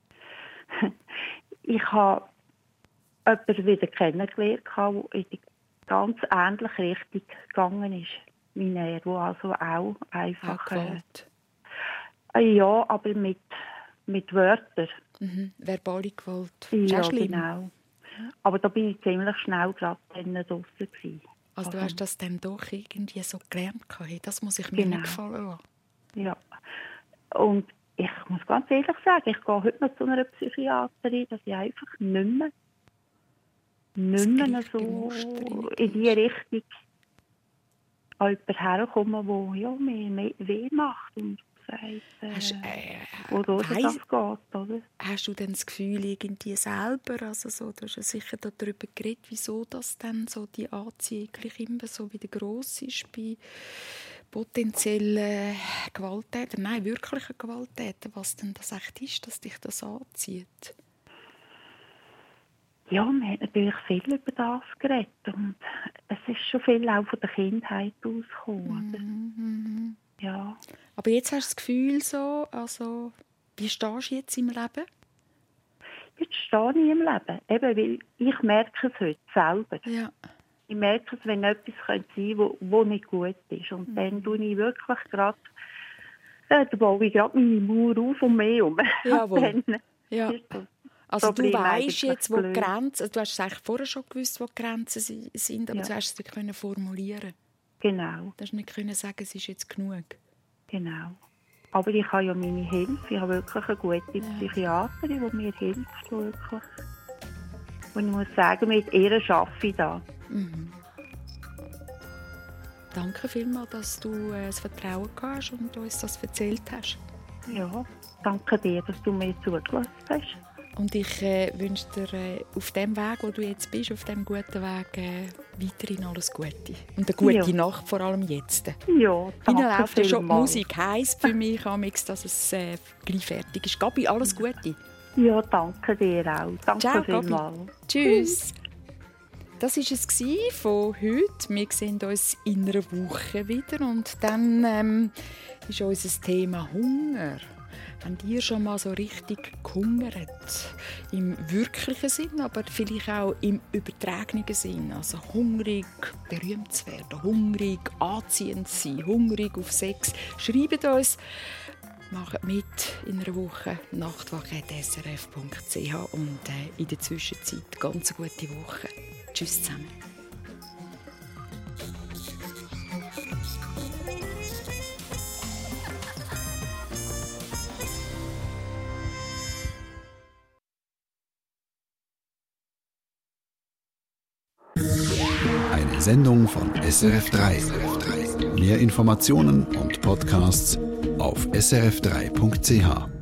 Ich habe jemanden wieder kennengelernt, der in die ganz ähnliche Richtung gegangen ist wie er, der also auch einfach... Äh, Gewalt. äh, ja, aber mit, mit Wörtern. Mhm. Verbale Gewalt. Ist Ja, auch schlimm. genau. Aber da bin ich ziemlich schnell gerade dann draussen gewesen. Also du Also, hast das dann doch irgendwie so gelernt gehabt. Hey, das muss ich mir Genau. nicht gefallen lassen. Ja. Und ich muss ganz ehrlich sagen, ich gehe heute noch zu einer Psychiaterin, dass ich einfach nicht mehr, nicht mehr gleiche so Muster in die Richtung an jemanden herkomme, der ja, mir mehr weh macht und sagt, äh, Hast, äh, wo durch weiss- das geht. Oder? Hast du dann das Gefühl irgendwie selber, also so, du hast ja sicher darüber geredet, wieso das dann so die Anziehung gleich immer so wieder gross ist bei potenziellen Gewalttätern, nein, wirklichen Gewalttätern, was denn das echt ist, dass dich das anzieht? Ja, man hat natürlich viel über das geredet und es ist schon viel auch von der Kindheit ausgekommen. Oder? Mhm. Ja. Aber jetzt hast du das Gefühl so, also, wie stehst du jetzt im Leben? Jetzt stehe ich im Leben, eben, weil ich merke es heute selber. Ja. Ich merke es, wenn etwas sein könnte, wo, wo nicht gut ist. Und Mhm. dann tue ich wirklich gerade, äh, da baue ich gerade meine Mauer auf und mehr um. Jawohl. Dann Ja. ist das Also du Problem weißt eigentlich jetzt, wo die blöd. Grenzen, also du hast es eigentlich vorher schon gewusst, wo die Grenzen si- sind, aber Ja. du hast es nicht können formulieren. Genau, Du hast nicht können sagen, es ist jetzt genug. genau. Aber ich habe ja meine Hilfe. Ich habe wirklich eine gute Psychiaterin, die mir hilft. Wirklich. Und ich muss sagen, mit ihr arbeite ich da. Mhm. Danke vielmals, dass du äh, das Vertrauen gehabt hast und uns das erzählt hast. Ja, danke dir, dass du mir zugelassen hast. Und ich äh, wünsche dir äh, auf dem Weg, wo du jetzt bist, auf dem guten Weg, äh, weiterhin alles Gute. Und eine gute Ja. Nacht, vor allem jetzt. Ja, Wie danke läuft ja schon die vielmals. Musik? Heisst für mich, amix, dass es äh, gleich fertig ist. Gabi, alles Gute. Ja, danke dir auch. Danke Ciao, vielmals. Tschüss. Das war es von heute. Wir sehen uns in einer Woche wieder. Und dann ähm, ist unser Thema Hunger. Habt ihr schon mal so richtig gehungert? Im wirklichen Sinn, aber vielleicht auch im übertragenen Sinn. Also hungrig, berühmt zu werden, hungrig, anziehend zu sein, hungrig auf Sex. Schreibt uns, macht mit in einer Woche nachtwache punkt s r f punkt c h und äh, in der Zwischenzeit ganz gute Woche. Tschüss zusammen. Eine Sendung von S R F drei. Mehr Informationen und Podcasts auf s r f drei punkt c h.